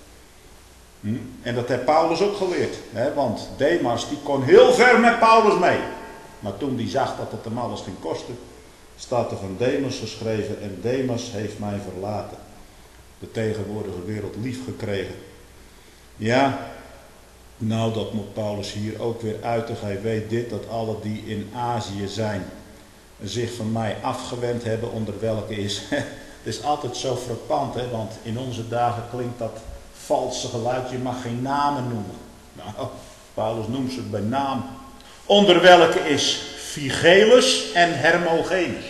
En dat heeft Paulus ook geleerd. Want Demas die kon heel ver met Paulus mee. Maar toen hij zag dat het hem alles ging kosten, staat er van Demas geschreven, en Demas heeft mij verlaten. De tegenwoordige wereld lief gekregen. Ja, nou dat moet Paulus hier ook weer uiten. Hij weet dit, dat alle die in Azië zijn zich van mij afgewend hebben, onder welke is. Het is altijd zo frappant, want in onze dagen klinkt dat valse geluid. Je mag geen namen noemen. Nou, Paulus noemt ze bij naam. Onder welke is Phygellus en Hermogenes.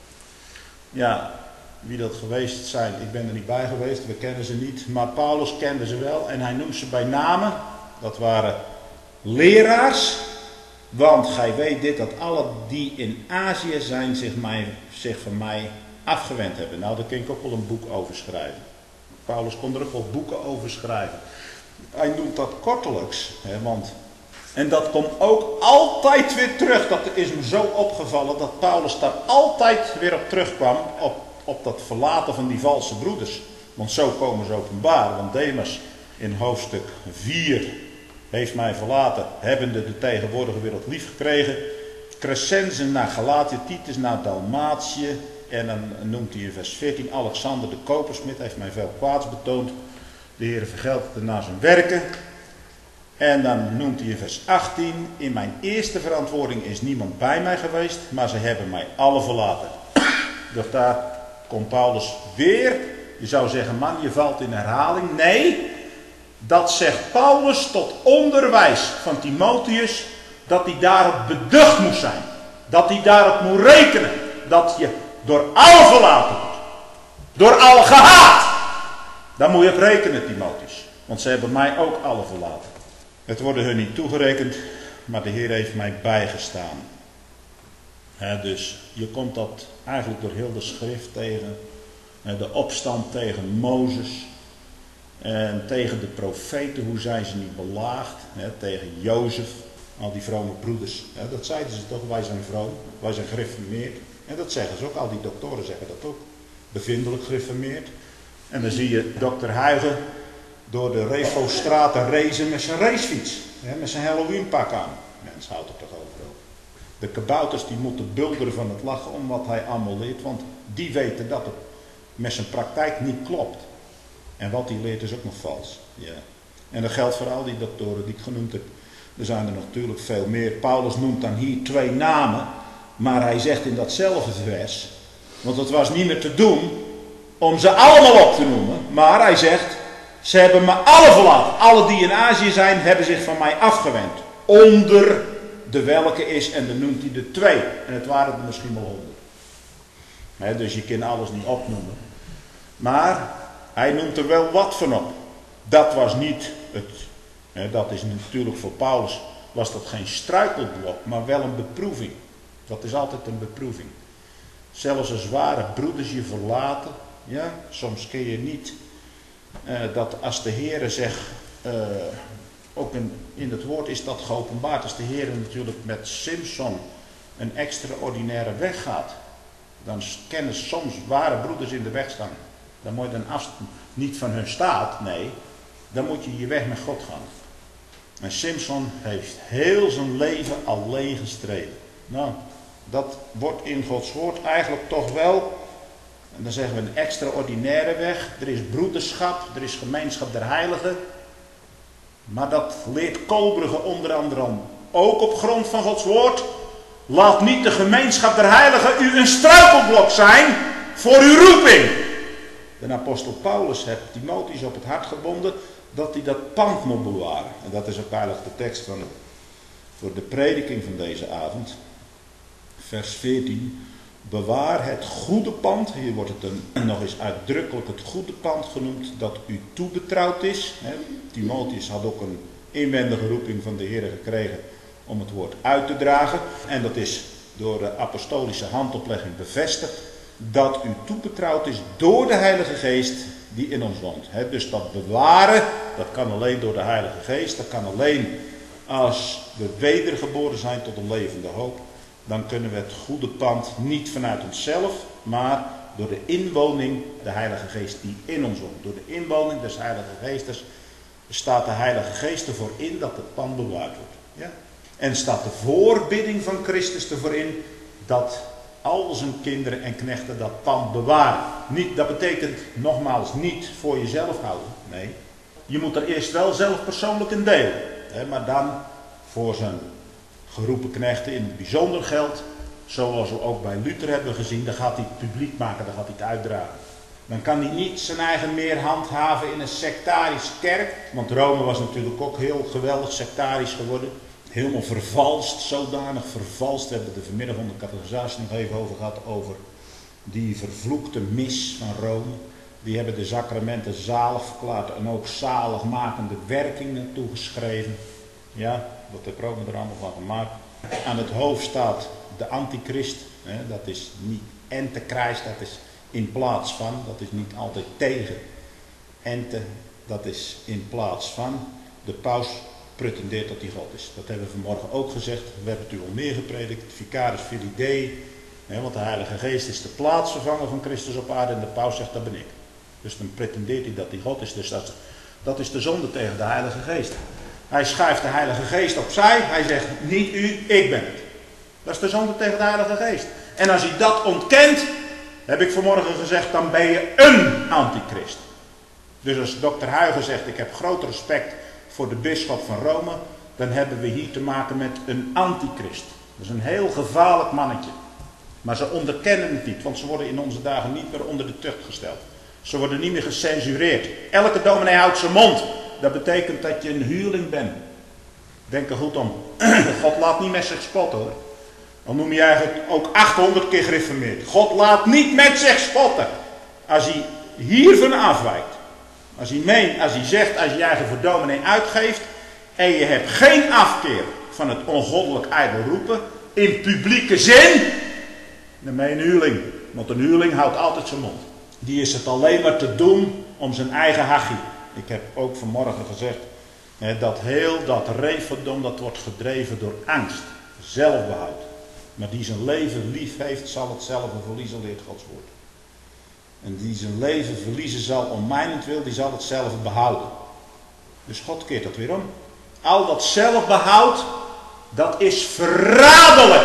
Ja, wie dat geweest zijn, ik ben er niet bij geweest, we kennen ze niet. Maar Paulus kende ze wel en hij noemt ze bij namen. Dat waren leraars. Want gij weet dit, dat alle die in Azië zijn zich van mij afgewend hebben. Nou, daar kan ik ook wel een boek over schrijven. Paulus kon er ook wel boeken over schrijven. Hij noemt dat kortelijks. En dat komt ook altijd weer terug. Dat is me zo opgevallen dat Paulus daar altijd weer op terugkwam. Op dat verlaten van die valse broeders. Want zo komen ze openbaar. Want Demas in hoofdstuk 4 heeft mij verlaten, hebbende de tegenwoordige wereld lief gekregen. Crescense naar Galatië, Titus naar Dalmatië. En dan noemt hij in vers 14, Alexander de kopersmid heeft mij veel kwaads betoond. De Heer vergeldt het naar zijn werken. En dan noemt hij in vers 18, in mijn eerste verantwoording is niemand bij mij geweest, maar ze hebben mij alle verlaten. Dus daar komt Paulus weer. Je zou zeggen, man, je valt in herhaling. Nee, dat zegt Paulus tot onderwijs van Timotheus, dat hij daarop beducht moest zijn. Dat hij daarop moet rekenen. Dat je door al verlaten wordt. Door al gehaat. Daar moet je op rekenen, Timotheus. Want ze hebben mij ook alle verlaten. Het worden hun niet toegerekend, maar de Heer heeft mij bijgestaan. Dus je komt dat eigenlijk door heel de schrift tegen. De opstand tegen Mozes. En tegen de profeten, hoe zijn ze niet belaagd. Tegen Jozef, al die vrome broeders. Dat zeiden ze toch, wij zijn vroom, wij zijn gereformeerd. En dat zeggen ze ook, al die doktoren zeggen dat ook. Bevindelijk gereformeerd. En dan zie je dokter Huygen door de Refostraten racen met zijn racefiets. Met zijn Halloweenpak aan. Mens houdt er toch over. De kabouters die moeten bulderen van het lachen om wat hij allemaal leert. Want die weten dat het met zijn praktijk niet klopt. En wat hij leert is ook nog vals. Ja. En dat geldt voor al die doktoren die ik genoemd heb. Er zijn er natuurlijk veel meer. Paulus noemt dan hier 2 namen. Maar hij zegt in datzelfde vers. Want het was niet meer te doen om ze allemaal op te noemen. Maar hij zegt, ze hebben me alle verlaten. Alle die in Azië zijn, hebben zich van mij afgewend. Onder de welke is, en dan noemt hij de 2. En het waren er misschien wel 100. Dus je kan alles niet opnoemen. Maar hij noemt er wel wat van op. Dat was niet dat is natuurlijk voor Paulus, was dat geen struikelblok, maar wel een beproeving. Dat is altijd een beproeving. Zelfs als zware broeders je verlaten, ja, soms kun je niet, dat als de Heere zegt, ook in het woord is dat geopenbaard, als de Heere natuurlijk met Simson een extraordinaire weg gaat, dan kennen soms zware broeders in de weg staan. Dan moet je dan niet van hun staat, nee, dan moet je je weg met God gaan. En Simson heeft heel zijn leven alleen gestreden. Nou, dat wordt in Gods woord eigenlijk toch wel, en dan zeggen we een extraordinaire weg. Er is broederschap, er is gemeenschap der heiligen. Maar dat leert Kolbrugge onder andere ook op grond van Gods woord. Laat niet de gemeenschap der heiligen u een struikelblok zijn voor uw roeping. De apostel Paulus heeft Timotheus op het hart gebonden dat hij dat pand moet bewaren. En dat is ook eigenlijk de tekst voor de prediking van deze avond. Vers 14. Bewaar het goede pand. Hier wordt het nog eens uitdrukkelijk het goede pand genoemd dat u toebetrouwd is. Timotheus had ook een inwendige roeping van de Heer gekregen om het woord uit te dragen. En dat is door de apostolische handoplegging bevestigd. Dat u toebetrouwd is door de Heilige Geest die in ons woont. Dus dat bewaren, dat kan alleen door de Heilige Geest. Dat kan alleen als we wedergeboren zijn tot een levende hoop. Dan kunnen we het goede pand niet vanuit onszelf, maar door de inwoning, de Heilige Geest die in ons woont. Door de inwoning des Heilige Geestes staat de Heilige Geest ervoor in dat het pand bewaard wordt. Ja? En staat de voorbidding van Christus ervoor in dat al zijn kinderen en knechten dat pand bewaren. Dat betekent nogmaals niet voor jezelf houden. Nee, je moet er eerst wel zelf persoonlijk in delen. Maar dan voor zijn geroepen knechten in het bijzonder geldt. Zoals we ook bij Luther hebben gezien. Dan gaat hij het publiek maken, dan gaat hij het uitdragen. Dan kan hij niet zijn eigen meer handhaven in een sectarische kerk. Want Rome was natuurlijk ook heel geweldig sectarisch geworden. Helemaal vervalst, zodanig vervalst. We hebben het er vanmiddag onder de catechisatie nog even over gehad. Over die vervloekte mis van Rome. Die hebben de sacramenten zalig verklaard en ook zaligmakende werkingen toegeschreven. Ja, wat heeft Rome er allemaal van gemaakt. Aan het hoofd staat de antichrist. Dat is niet Antichrist, dat is in plaats van. Dat is niet altijd tegen. Ente, dat is in plaats van. De paus pretendeert dat hij God is. Dat hebben we vanmorgen ook gezegd. We hebben het u al meer gepredikt. Vicarius Filii Dei. Want de Heilige Geest is de plaatsvervanger van Christus op aarde. En de paus zegt dat ben ik. Dus dan pretendeert hij dat hij God is. Dus dat is de zonde tegen de Heilige Geest. Hij schuift de Heilige Geest opzij. Hij zegt niet u, ik ben het. Dat is de zonde tegen de Heilige Geest. En als hij dat ontkent, heb ik vanmorgen gezegd, dan ben je een antichrist. Dus als dokter Huygens zegt, ik heb groot respect voor de bisschop van Rome, dan hebben we hier te maken met een antichrist. Dat is een heel gevaarlijk mannetje. Maar ze onderkennen het niet, want ze worden in onze dagen niet meer onder de tucht gesteld. Ze worden niet meer gecensureerd. Elke dominee houdt zijn mond. Dat betekent dat je een huurling bent. Denk er goed om. God laat niet met zich spotten hoor. Dan noem je eigenlijk ook 800 keer gereformeerd. God laat niet met zich spotten. Als hij hiervan afwijkt. Als hij zegt, als je je eigen voor dominee uitgeeft. En je hebt geen afkeer van het ongoddelijk ijdel roepen. In publieke zin. Dan ben je een huurling. Want een huurling houdt altijd zijn mond. Die is het alleen maar te doen om zijn eigen hachie. Ik heb ook vanmorgen gezegd. Dat heel dat referdom dat wordt gedreven door angst. Zelfbehoud. Maar die zijn leven lief heeft zal hetzelfde verliezen, leert Gods woord. En die zijn leven verliezen zal om mijnentwil, die zal hetzelfde behouden. Dus God keert dat weer om. Al dat zelfbehoud, dat is verraderlijk.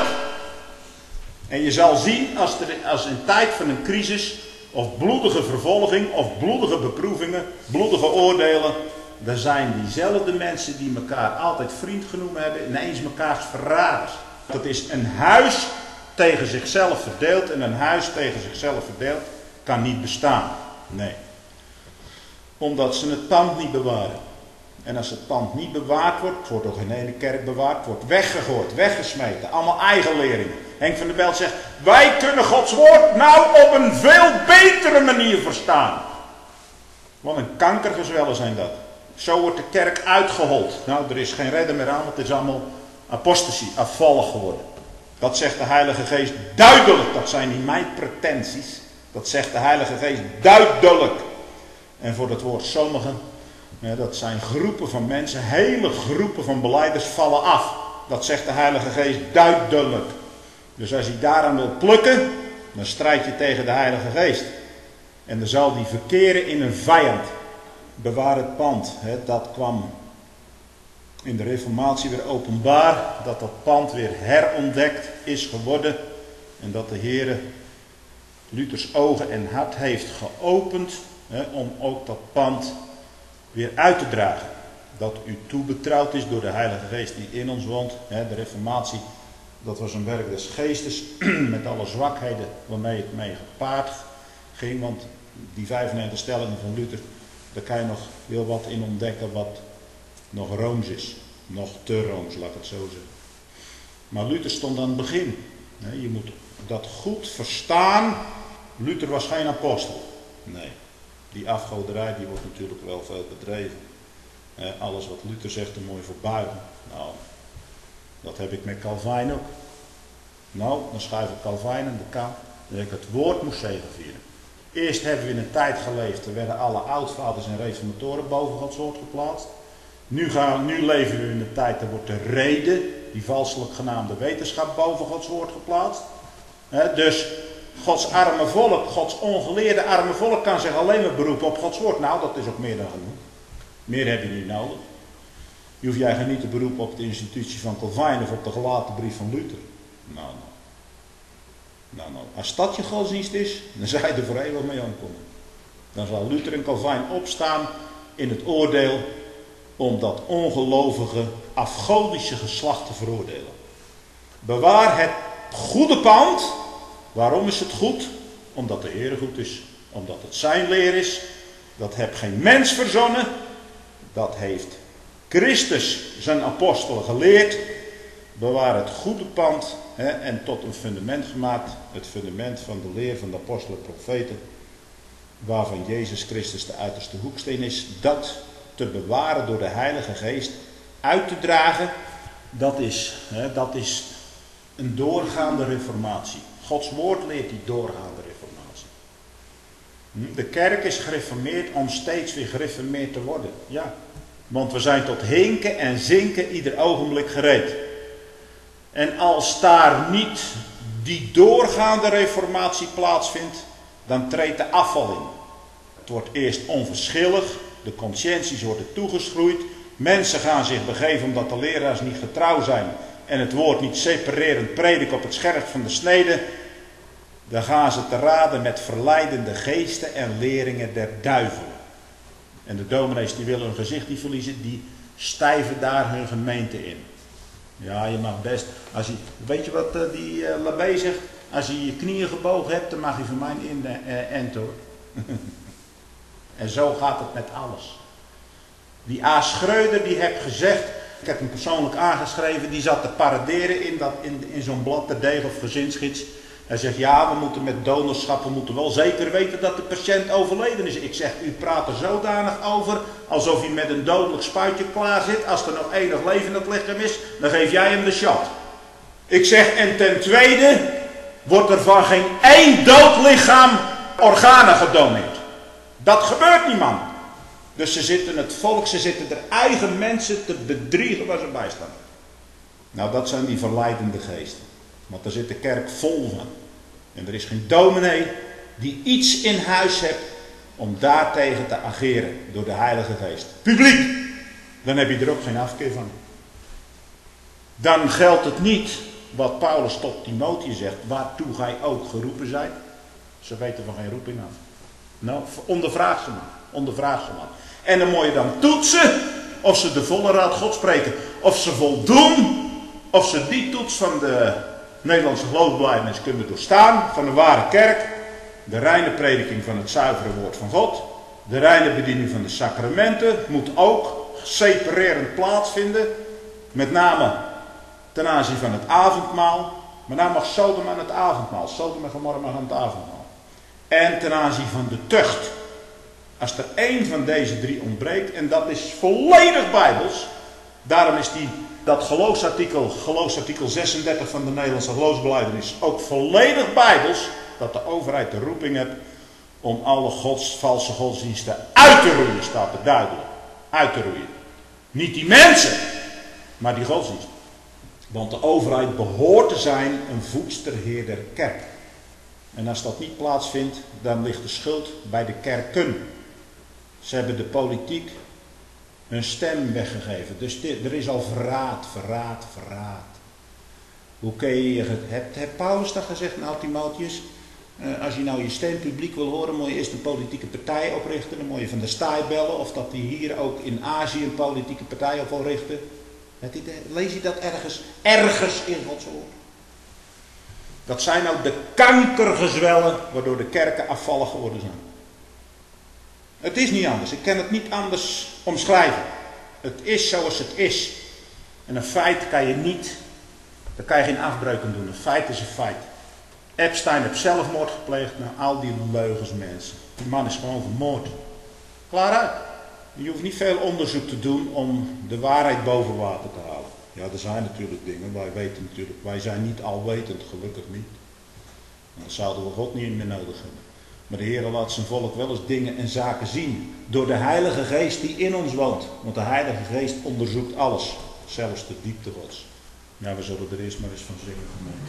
En je zal zien, als in tijd van een crisis, of bloedige vervolging, of bloedige beproevingen, bloedige oordelen, dan zijn diezelfde mensen die elkaar altijd vriend genoemd hebben, ineens mekaars verraders. Dat is een huis tegen zichzelf verdeeld en een huis tegen zichzelf verdeeld kan niet bestaan. Nee. Omdat ze het pand niet bewaren. En als het pand niet bewaard wordt, wordt ook in de ene kerk bewaard, wordt weggegooid, weggesmeten. Allemaal eigen leerlingen. Henk van der Belt zegt, wij kunnen Gods woord nou op een veel betere manier verstaan. Wat een kankergezwellen zijn dat. Zo wordt de kerk uitgehold. Nou, er is geen redder meer aan, want het is allemaal apostasie, afvallig geworden. Dat zegt de Heilige Geest duidelijk. Dat zijn niet mijn pretenties. Dat zegt de Heilige Geest duidelijk. En voor dat woord sommigen, dat zijn groepen van mensen, hele groepen van belijders vallen af. Dat zegt de Heilige Geest duidelijk. Dus als je daaraan wilt plukken, dan strijd je tegen de Heilige Geest. En dan zal die verkeren in een vijand. Bewaar het pand. Dat kwam in de Reformatie weer openbaar. Dat dat pand weer herontdekt is geworden. En dat de Heere Luthers ogen en hart heeft geopend. Om ook dat pand weer uit te dragen. Dat u toebetrouwd is door de Heilige Geest die in ons woont. De Reformatie, dat was een werk des geestes. Met alle zwakheden waarmee het mee gepaard ging. Want die 95 stellingen van Luther, daar kan je nog heel wat in ontdekken wat nog rooms is. Nog te rooms, laat ik het zo zeggen. Maar Luther stond aan het begin. Je moet dat goed verstaan. Luther was geen apostel. Nee. Die afgoderij die wordt natuurlijk wel veel bedreven. Alles wat Luther zegt er mooi voor buigen. Nou, dat heb ik met Calvijn ook. Nou, dan schuif ik Calvijn aan de kant. Dat ik het woord moest zegevieren. Eerst hebben we in een tijd geleefd. Er werden alle oudvaders en reformatoren boven Gods woord geplaatst. Nu leven we in een tijd, er wordt de reden, die valselijk genaamde wetenschap, boven Gods woord geplaatst. Dus Gods arme volk, Gods ongeleerde arme volk kan zich alleen maar beroepen op Gods woord. Nou, dat is ook meer dan genoeg. Meer heb je niet nodig. Je hoeft je eigenlijk niet te beroepen op de institutie van Calvijn of op de gelaten brief van Luther. Nou. Als dat je godsdienst is, dan zou je er voor eeuwig mee omkomen. Dan zal Luther en Calvijn opstaan in het oordeel om dat ongelovige, afgodische geslacht te veroordelen. Bewaar het goede pand. Waarom is het goed? Omdat de Heer goed is. Omdat het zijn leer is. Dat heeft geen mens verzonnen. Dat heeft Christus zijn apostelen geleerd. Bewaar het goede pand en tot een fundament gemaakt. Het fundament van de leer van de apostelen en profeten. Waarvan Jezus Christus de uiterste hoeksteen is. Dat te bewaren door de Heilige Geest. Uit te dragen. Dat is een doorgaande reformatie. Gods woord leert die doorgaande reformatie. De kerk is gereformeerd om steeds weer gereformeerd te worden. Ja. Want we zijn tot hinken en zinken ieder ogenblik gereed. En als daar niet die doorgaande reformatie plaatsvindt, dan treedt de afval in. Het wordt eerst onverschillig, de conscienties worden toegeschroeid, mensen gaan zich begeven omdat de leraars niet getrouw zijn en het woord niet separerend prediken op het scherp van de snede. Dan gaan ze te raden met verleidende geesten en leringen der duivelen. En de dominees die willen hun gezicht niet verliezen, die stijven daar hun gemeente in. Ja, je mag best, weet je wat die Labé zegt? Als je je knieën gebogen hebt, dan mag je van mij in de end hoor. En zo gaat het met alles. Die A. Schreuder die heeft gezegd, ik heb hem persoonlijk aangeschreven, die zat te paraderen in zo'n blad ter degen of gezinsgids. Hij zegt, ja, we moeten met donorschappen moeten wel zeker weten dat de patiënt overleden is. Ik zeg, u praat er zodanig over, alsof u met een dodelijk spuitje klaar zit. Als er nog enig leven in het lichaam is, dan geef jij hem de shot. Ik zeg, en ten tweede, wordt er van geen één dood lichaam organen gedoneerd. Dat gebeurt niet, man. Dus ze zitten er eigen mensen te bedriegen waar ze bij staan. Nou, dat zijn die verleidende geesten. Want daar zit de kerk vol van. En er is geen dominee die iets in huis heeft om daartegen te ageren door de Heilige Geest. Publiek! Dan heb je er ook geen afkeer van. Dan geldt het niet wat Paulus tot Timotheus zegt, waartoe gij ook geroepen zijt. Ze weten van geen roeping af. Nou, ondervraag ze maar. En dan moet je dan toetsen of ze de volle raad God spreken. Of ze voldoen, of ze die toets van de Nederlandse geloofsbelijdenis kunnen doorstaan, van de ware kerk. De reine prediking van het zuivere woord van God. De reine bediening van de sacramenten moet ook separerend plaatsvinden. Met name ten aanzien van het avondmaal. Maar nou mag Sodom aan het avondmaal. Sodom en Gomorra mag aan het avondmaal. En ten aanzien van de tucht. Als er één van deze drie ontbreekt, en dat is volledig bijbels. Daarom is dat geloofsartikel 36 van de Nederlandse geloofsbelijdenis ook volledig bijbels. Dat de overheid de roeping heeft om alle valse godsdiensten uit te roeien, staat er duidelijk. Uit te roeien. Niet die mensen, maar die godsdienst. Want de overheid behoort te zijn een voedsterheer der kerk. En als dat niet plaatsvindt, dan ligt de schuld bij de kerken. Ze hebben de politiek hun stem weggegeven. Dus er is al verraad. Hoe kun je heeft Paulus dat gezegd naar Timotheus? Als je nou je stem publiek wil horen, moet je eerst een politieke partij oprichten. Dan moet je van de staai bellen. Of dat hij hier ook in Azië een politieke partij op wil richten. Lees je dat ergens in Gods woord? Dat zijn ook de kankergezwellen waardoor de kerken afvallig geworden zijn. Het is niet anders. Ik kan het niet anders omschrijven. Het is zoals het is. En een feit kan je niet, daar kan je geen afbreuk aan doen. Een feit is een feit. Epstein heeft zelfmoord gepleegd naar al die leugens mensen. Die man is gewoon vermoord. Klaar uit. Je hoeft niet veel onderzoek te doen om de waarheid boven water te halen. Ja, er zijn natuurlijk dingen. Wij zijn niet alwetend, gelukkig niet. Dan zouden we God niet meer nodig hebben. Maar de Heer laat zijn volk wel eens dingen en zaken zien. Door de Heilige Geest die in ons woont. Want de Heilige Geest onderzoekt alles. Zelfs de diepte Gods. Ja, we zullen er eerst maar eens van zingen.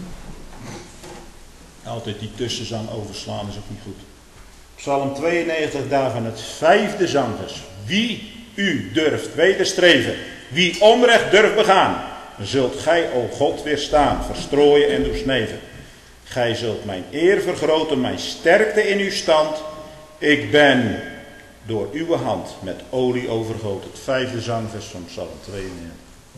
Altijd die tussenzang overslaan is ook niet goed. Psalm 92 daarvan het 5e zangvers. Wie u durft wederstreven. Wie onrecht durft begaan. Zult gij, o God, weerstaan. Verstrooien en doorsneven. Gij zult mijn eer vergroten, mijn sterkte in uw stand. Ik ben door uw hand met olie overgoten. Het 5e zangvers van Psalm 92.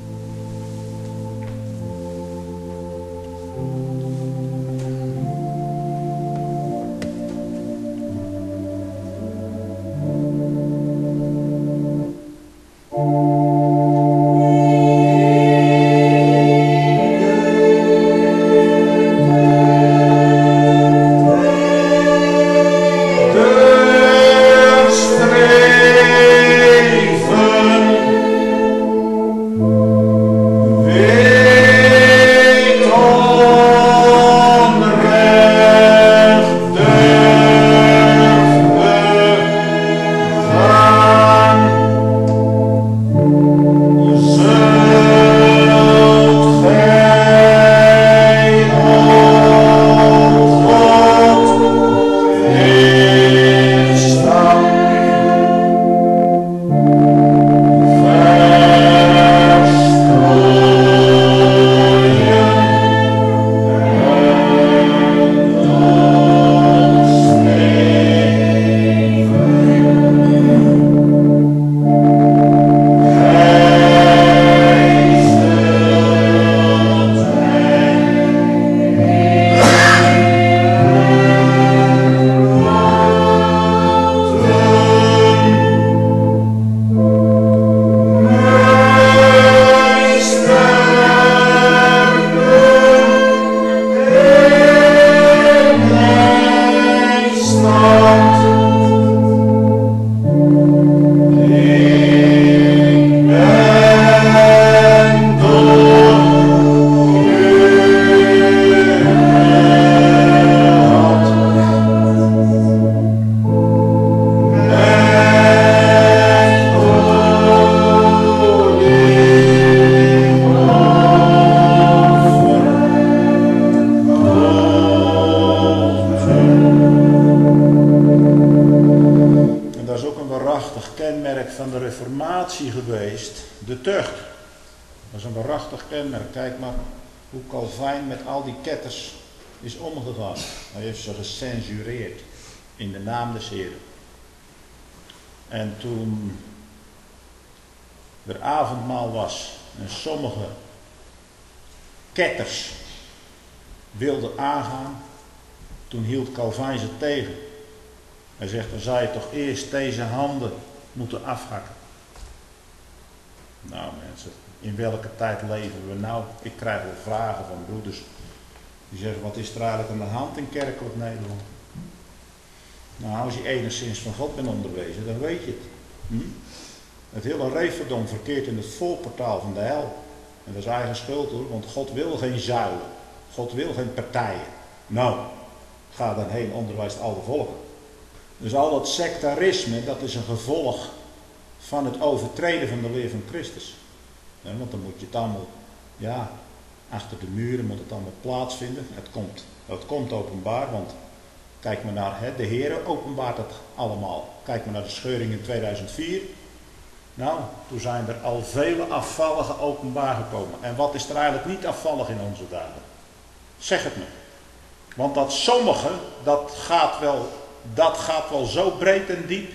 De tucht. Dat is een waarachtig kenmerk. Kijk maar hoe Calvijn met al die ketters is omgegaan. Hij heeft ze gecensureerd in de naam des Heren. En toen er avondmaal was en sommige ketters wilden aangaan, toen hield Calvijn ze tegen. Hij zegt, dan zou je toch eerst deze handen moeten afhakken. Nou mensen, in welke tijd leven we nou? Ik krijg wel vragen van broeders. Die zeggen, wat is er eigenlijk aan de hand in kerkelijk Nederland? Nou, als je enigszins van God bent onderwezen, dan weet je het. Het hele Referdom verkeert in het voorportaal van de hel. En dat is eigen schuld hoor, want God wil geen zuilen. God wil geen partijen. Nou, ga dan heen, onderwijst al de volken. Dus al dat sectarisme, dat is een gevolg van het overtreden van de leer van Christus. Ja, want dan moet je het allemaal, ja, achter de muren moet het allemaal plaatsvinden. Het komt openbaar, want kijk maar naar, de Heer openbaart het allemaal. Kijk maar naar de scheuring in 2004. Nou, toen zijn er al vele afvalligen openbaar gekomen. En wat is er eigenlijk niet afvallig in onze dagen? Zeg het me. Want dat sommige, dat gaat wel zo breed en diep.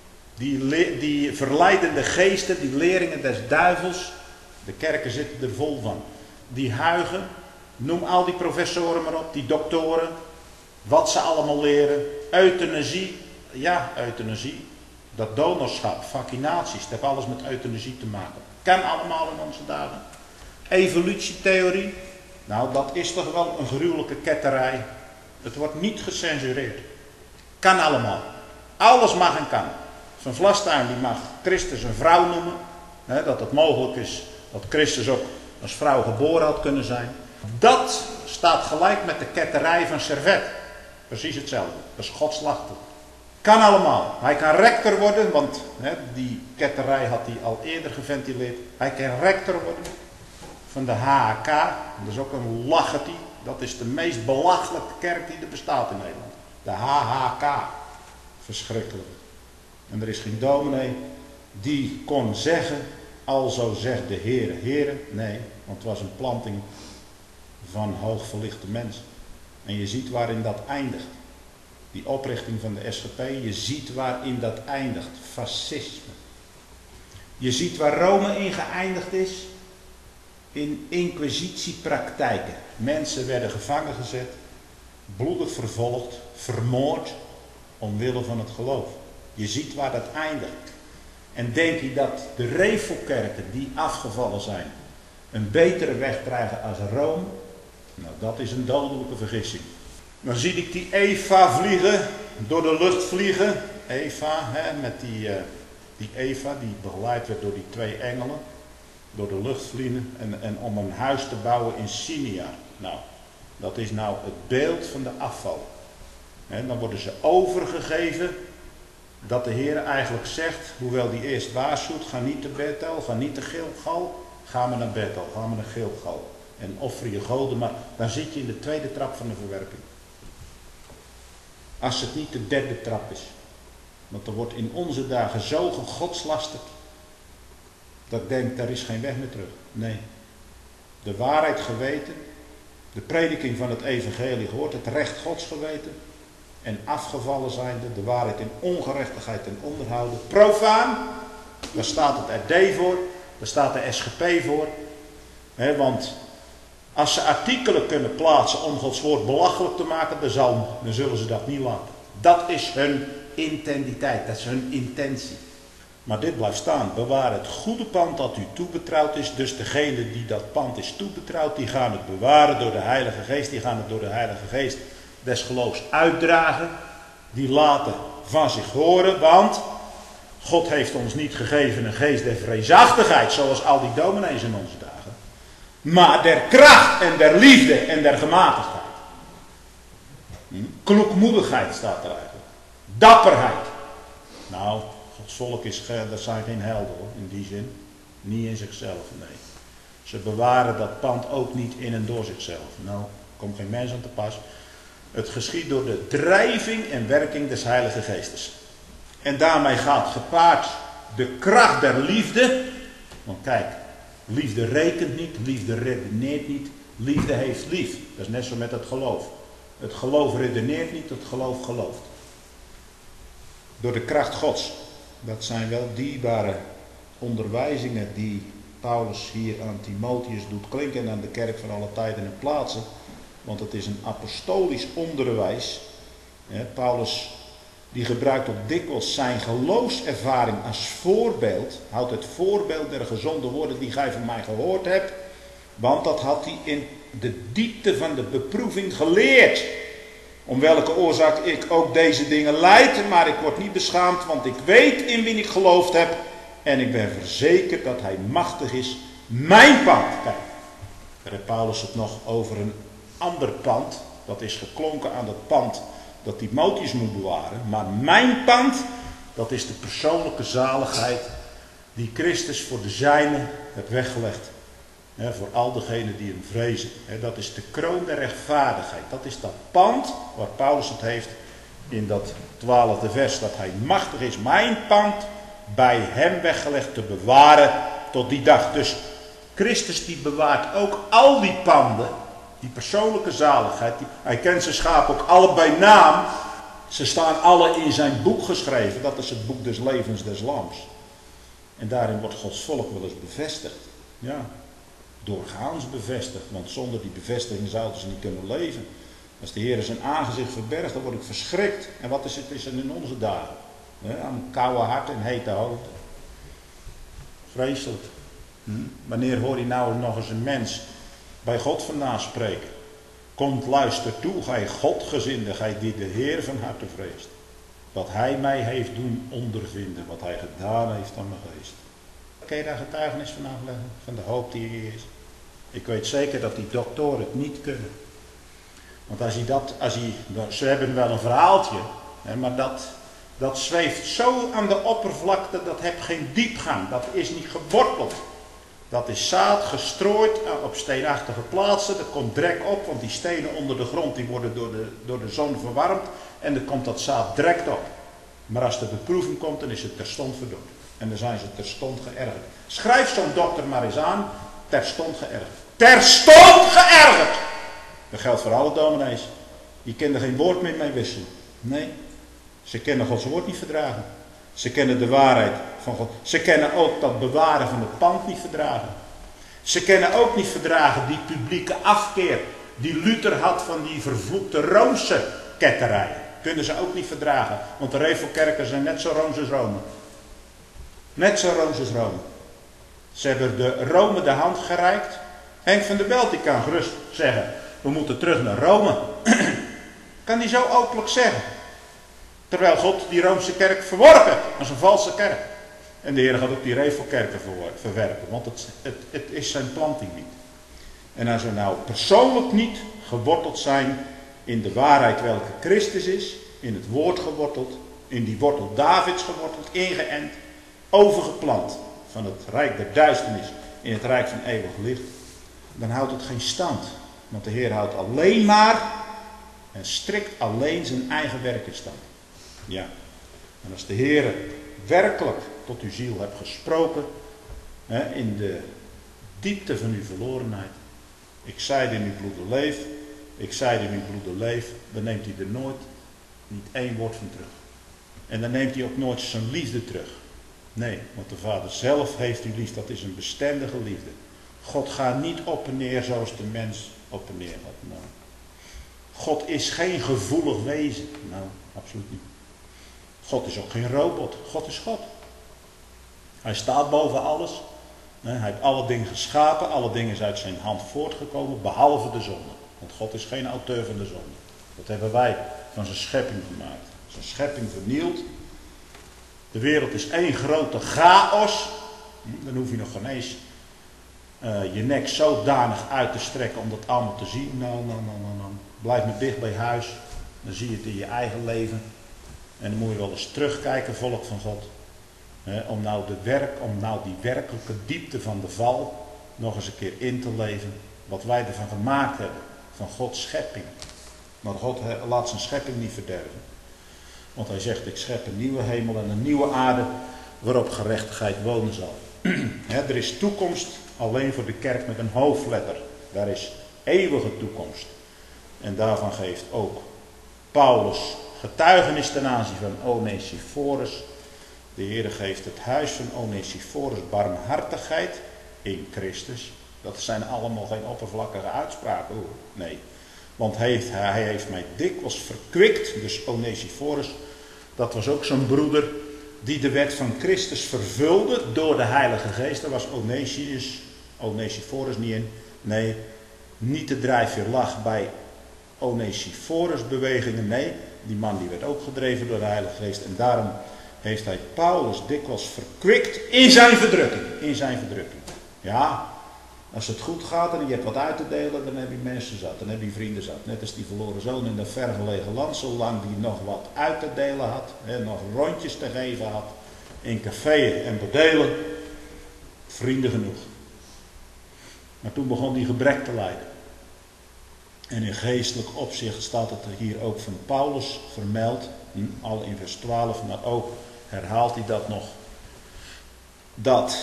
Die verleidende geesten, die leringen des duivels. De kerken zitten er vol van. Die huigen, noem al die professoren maar op, die doktoren. Wat ze allemaal leren. Euthanasie. Ja, euthanasie. Dat donorschap, vaccinaties, dat heeft alles met euthanasie te maken. Kan allemaal in onze dagen. Evolutietheorie. Nou, dat is toch wel een gruwelijke ketterij. Het wordt niet gecensureerd. Kan allemaal. Alles mag en kan. Van Vlastuin die mag Christus een vrouw noemen. Dat het mogelijk is dat Christus ook als vrouw geboren had kunnen zijn. Dat staat gelijk met de ketterij van Servet. Precies hetzelfde. Dat is godslachtig. Kan allemaal. Hij kan rector worden, want die ketterij had hij al eerder geventileerd. Hij kan rector worden van de HHK. Dat is ook een lachetie. Dat is de meest belachelijke kerk die er bestaat in Nederland. De HHK. Verschrikkelijk. En er is geen dominee die kon zeggen, alzo zegt de Heere, Heere. Nee, want het was een planting van hoogverlichte mensen. En je ziet waarin dat eindigt. Die oprichting van de SGP, je ziet waarin dat eindigt. Fascisme. Je ziet waar Rome in geëindigd is. In inquisitiepraktijken. Mensen werden gevangen gezet, bloedig vervolgd, vermoord, omwille van het geloof. Je ziet waar dat eindigt. En denk je dat de revelkerken die afgevallen zijn, een betere weg krijgen als Rome? Nou, dat is een dodelijke vergissing. Dan zie ik die Eva vliegen, door de lucht vliegen. Eva, met die Eva die begeleid werd door die 2 engelen. Door de lucht vliegen en om een huis te bouwen in Sinia. Nou, dat is nou het beeld van de afval. Dan worden ze overgegeven dat de Heer eigenlijk zegt, hoewel die eerst waarschuwt, ga niet naar Bethel, ga niet naar Gilgal, ga maar naar Bethel, ga maar naar Gilgal. En offer je goden, maar dan zit je in de 2e trap van de verwerping. Als het niet de 3e trap is. Want er wordt in onze dagen zo gegodslasterd, dat ik denk, daar is geen weg meer terug. Nee. De waarheid geweten, de prediking van het evangelie gehoord, het recht Gods geweten. En afgevallen zijnde, de waarheid in ongerechtigheid en onderhouden. Profaan, daar staat het RD voor, daar staat de SGP voor. Want als ze artikelen kunnen plaatsen om Gods woord belachelijk te maken, dan zullen ze dat niet laten. Dat is hun intenditeit, dat is hun intentie. Maar dit blijft staan. Bewaar het goede pand dat u toebetrouwd is. Dus degene die dat pand is toebetrouwd, die gaan het bewaren door de Heilige Geest. Die gaan het door de Heilige Geest des geloofs uitdragen. Die laten van zich horen, want God heeft ons niet gegeven een geest der vreesachtigheid, zoals al die dominees in onze dagen. Maar der kracht en der liefde en der gematigdheid. Kloekmoedigheid staat er eigenlijk. Dapperheid. Nou, Gods volk dat zijn geen helden hoor, in die zin. Niet in zichzelf, nee. Ze bewaren dat pand ook niet in en door zichzelf. Nou, komt geen mens aan te pas. Het geschiedt door de drijving en werking des Heilige Geestes. En daarmee gaat gepaard de kracht der liefde. Want kijk, liefde rekent niet, liefde redeneert niet, liefde heeft lief. Dat is net zo met het geloof. Het geloof redeneert niet, het geloof gelooft. Door de kracht Gods. Dat zijn wel dierbare onderwijzingen die Paulus hier aan Timotheus doet klinken en aan de kerk van alle tijden en plaatsen. Want het is een apostolisch onderwijs. Paulus die gebruikt ook dikwijls zijn geloofservaring als voorbeeld. Houdt het voorbeeld der gezonde woorden die gij van mij gehoord hebt. Want dat had hij in de diepte van de beproeving geleerd. Om welke oorzaak ik ook deze dingen lijd, maar ik word niet beschaamd, want ik weet in wie ik geloofd heb. En ik ben verzekerd dat hij machtig is mijn pand. Kijk, daar heeft Paulus het nog over een ander pand. Dat is geklonken aan het pand dat Timotheus moet bewaren. Maar mijn pand, dat is de persoonlijke zaligheid die Christus voor de zijnen heeft weggelegd. Voor al degenen die hem vrezen. Dat is de kroon der rechtvaardigheid. Dat is dat pand waar Paulus het heeft in dat 12e vers. Dat hij machtig is mijn pand bij hem weggelegd te bewaren tot die dag. Dus Christus die bewaart ook al die panden. Die persoonlijke zaligheid. Hij kent zijn schapen ook alle bij naam. Ze staan alle in zijn boek geschreven. Dat is het boek des levens des lams. En daarin wordt Gods volk wel eens bevestigd. Ja, doorgaans bevestigd. Want zonder die bevestiging zouden ze niet kunnen leven. Als de Heer zijn aangezicht verbergt, dan word ik verschrikt. En wat is het in onze dagen? Aan koude harten en hete hoofden. Vreselijk. Wanneer hoor je nou nog eens een mens bij God vandaan spreken? Komt, luister toe, gij Godgezinde, gij die de Heer van harte vreest. Wat hij mij heeft doen ondervinden, wat hij gedaan heeft aan mijn geest. Kun je daar getuigenis van afleggen? Van de hoop die er is? Ik weet zeker dat die doktoren het niet kunnen. Want ze hebben wel een verhaaltje, maar dat zweeft zo aan de oppervlakte, dat heeft geen diepgang. Dat is niet geworteld. Dat is zaad gestrooid op steenachtige plaatsen. Er komt drek op, want die stenen onder de grond die worden door de zon verwarmd. En dan komt dat zaad direct op. Maar als de beproeving komt, dan is het terstond verdord. En dan zijn ze terstond geërgerd. Schrijf zo'n dokter maar eens aan. Terstond geërgerd. Terstond geërgerd! Dat geldt voor alle dominees. Die kunnen er geen woord meer mee wisselen. Nee. Ze kennen Gods woord niet verdragen. Ze kennen de waarheid van God. Ze kennen ook dat bewaren van het pand niet verdragen. Ze kennen ook niet verdragen die publieke afkeer die Luther had van die vervloekte Roomse ketterij. Kunnen ze ook niet verdragen. Want de Revelkerken zijn net zo Rooms als Rome. Net zo Rooms als Rome. Ze hebben de Rome de hand gereikt. Henk van der Belt die kan gerust zeggen, we moeten terug naar Rome. Kan hij zo openlijk zeggen. Terwijl God die Roomse kerk verworpen heeft als een valse kerk. En de Heer gaat ook die Revelkerken verwerpen. Want het is zijn planting niet. En als we nou persoonlijk niet geworteld zijn in de waarheid welke Christus is. In het woord geworteld. In die wortel Davids geworteld. Ingeënt. Overgeplant. Van het rijk der duisternis in het rijk van eeuwig licht. Dan houdt het geen stand. Want de Heer houdt alleen maar en strikt alleen zijn eigen werk in stand. Ja. En als de Heer werkelijk tot uw ziel hebt gesproken. In de diepte van uw verlorenheid. Ik zeide in uw bloede leef. Ik zeide in uw bloede leef. Dan neemt hij er nooit niet één woord van terug. En dan neemt hij ook nooit zijn liefde terug. Nee, want de Vader zelf heeft u lief. Dat is een bestendige liefde. God gaat niet op en neer zoals de mens op en neer gaat. Nou. God is geen gevoelig wezen. Nou, absoluut niet. God is ook geen robot. God is God. Hij staat boven alles. Hij heeft alle dingen geschapen. Alle dingen zijn uit zijn hand voortgekomen. Behalve de zonde. Want God is geen auteur van de zonde. Dat hebben wij van zijn schepping gemaakt. Zijn schepping vernield. De wereld is één grote chaos. Dan hoef je nog geen eens je nek zodanig uit te strekken om dat allemaal te zien. Nou. Blijf maar dicht bij huis. Dan zie je het in je eigen leven. En dan moet je wel eens terugkijken, volk van God. Om nou die werkelijke diepte van de val nog eens een keer in te leven. Wat wij ervan gemaakt hebben. Van Gods schepping. Maar God laat zijn schepping niet verderven. Want hij zegt, ik schep een nieuwe hemel en een nieuwe aarde waarop gerechtigheid wonen zal. Er is toekomst alleen voor de kerk met een hoofdletter. Daar is eeuwige toekomst. En daarvan geeft ook Paulus getuigenis ten aanzien van Onesiphorus. De Heer geeft het huis van Onesiphorus barmhartigheid in Christus. Dat zijn allemaal geen oppervlakkige uitspraken hoor. Nee. Want hij heeft mij dikwijls verkwikt. Dus Onesiphorus, dat was ook zo'n broeder die de wet van Christus vervulde door de Heilige Geest. Daar was Onesiphorus niet in. Nee, niet de drijfveer lag bij Onesiphorus bewegingen. Nee, die man die werd ook gedreven door de Heilige Geest. En daarom heeft hij Paulus dikwijls verkwikt in zijn verdrukking. In zijn verdrukking. Ja, als het goed gaat en je hebt wat uit te delen, dan heb je mensen zat. Dan heb je vrienden zat. Net als die verloren zoon in dat vergelegen land. Zolang die nog wat uit te delen had. Nog rondjes te geven had. In caféën en bordelen. Vrienden genoeg. Maar toen begon die gebrek te lijden. En in geestelijk opzicht staat het hier ook van Paulus vermeld. Al in vers 12, maar ook herhaalt hij dat nog. Dat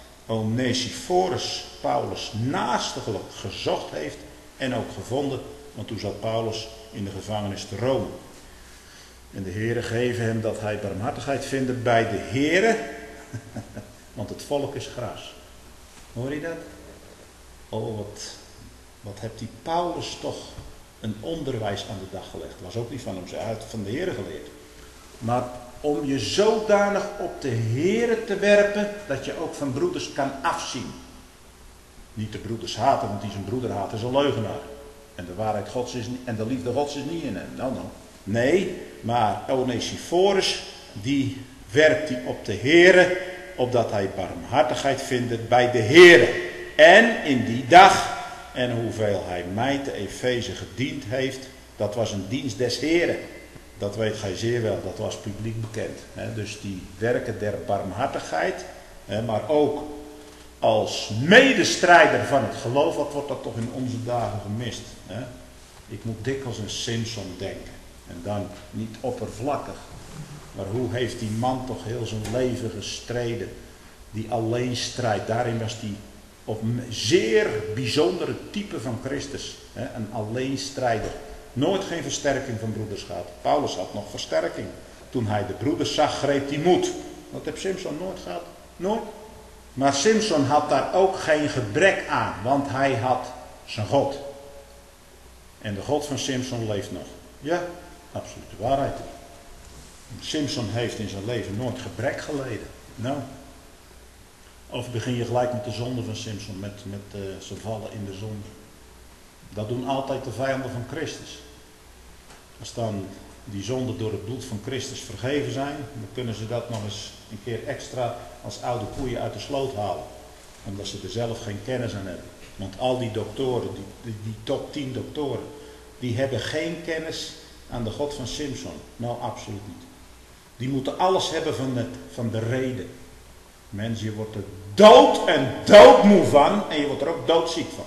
Onesiphorus Paulus naastiglijk gezocht heeft en ook gevonden. Want toen zat Paulus in de gevangenis te Rome. En de Heere geven hem dat hij barmhartigheid vindt bij de Heere. Want het volk is gras. Hoor je dat? Oh, wat hebt die Paulus toch een onderwijs aan de dag gelegd. Was ook niet van hem, ze uit van de Heere geleerd. Maar om je zodanig op de Heere te werpen, dat je ook van broeders kan afzien. Niet de broeders haten, want die zijn broeder haat is een leugenaar. En de waarheid Gods is niet, en de liefde Gods is niet in hem. Nou. Nee, maar Onesiphorus, die werpt hij op de Heere, opdat hij barmhartigheid vindt bij de Heere. En in die dag, en hoeveel hij mij te Efeze gediend heeft, dat was een dienst des Heeren. Dat weet gij zeer wel, dat was publiek bekend. Dus die werken der barmhartigheid, maar ook als medestrijder van het geloof, wat wordt dat toch in onze dagen gemist. Ik moet dikwijls aan Simson denken. En dan niet oppervlakkig. Maar hoe heeft die man toch heel zijn leven gestreden. Die alleenstrijd, daarin was die op een zeer bijzondere type van Christus. Een alleenstrijder. Nooit geen versterking van broeders gehad. Paulus had nog versterking. Toen hij de broeders zag, greep hij moed. Dat heeft Simson nooit gehad. Nooit. Maar Simson had daar ook geen gebrek aan. Want hij had zijn God. En de God van Simson leeft nog. Ja, absolute waarheid. Simson heeft in zijn leven nooit gebrek geleden. Nou. Of begin je gelijk met de zonde van Simson. Met zijn vallen in de zonde. Dat doen altijd de vijanden van Christus. Als dan die zonden door het bloed van Christus vergeven zijn, dan kunnen ze dat nog eens een keer extra als oude koeien uit de sloot halen. Omdat ze er zelf geen kennis aan hebben. Want al die doktoren, die top 10 doktoren, die hebben geen kennis aan de God van Simson. Nou, absoluut niet. Die moeten alles hebben van de reden. Mensen, je wordt er dood en doodmoe van en je wordt er ook doodziek van.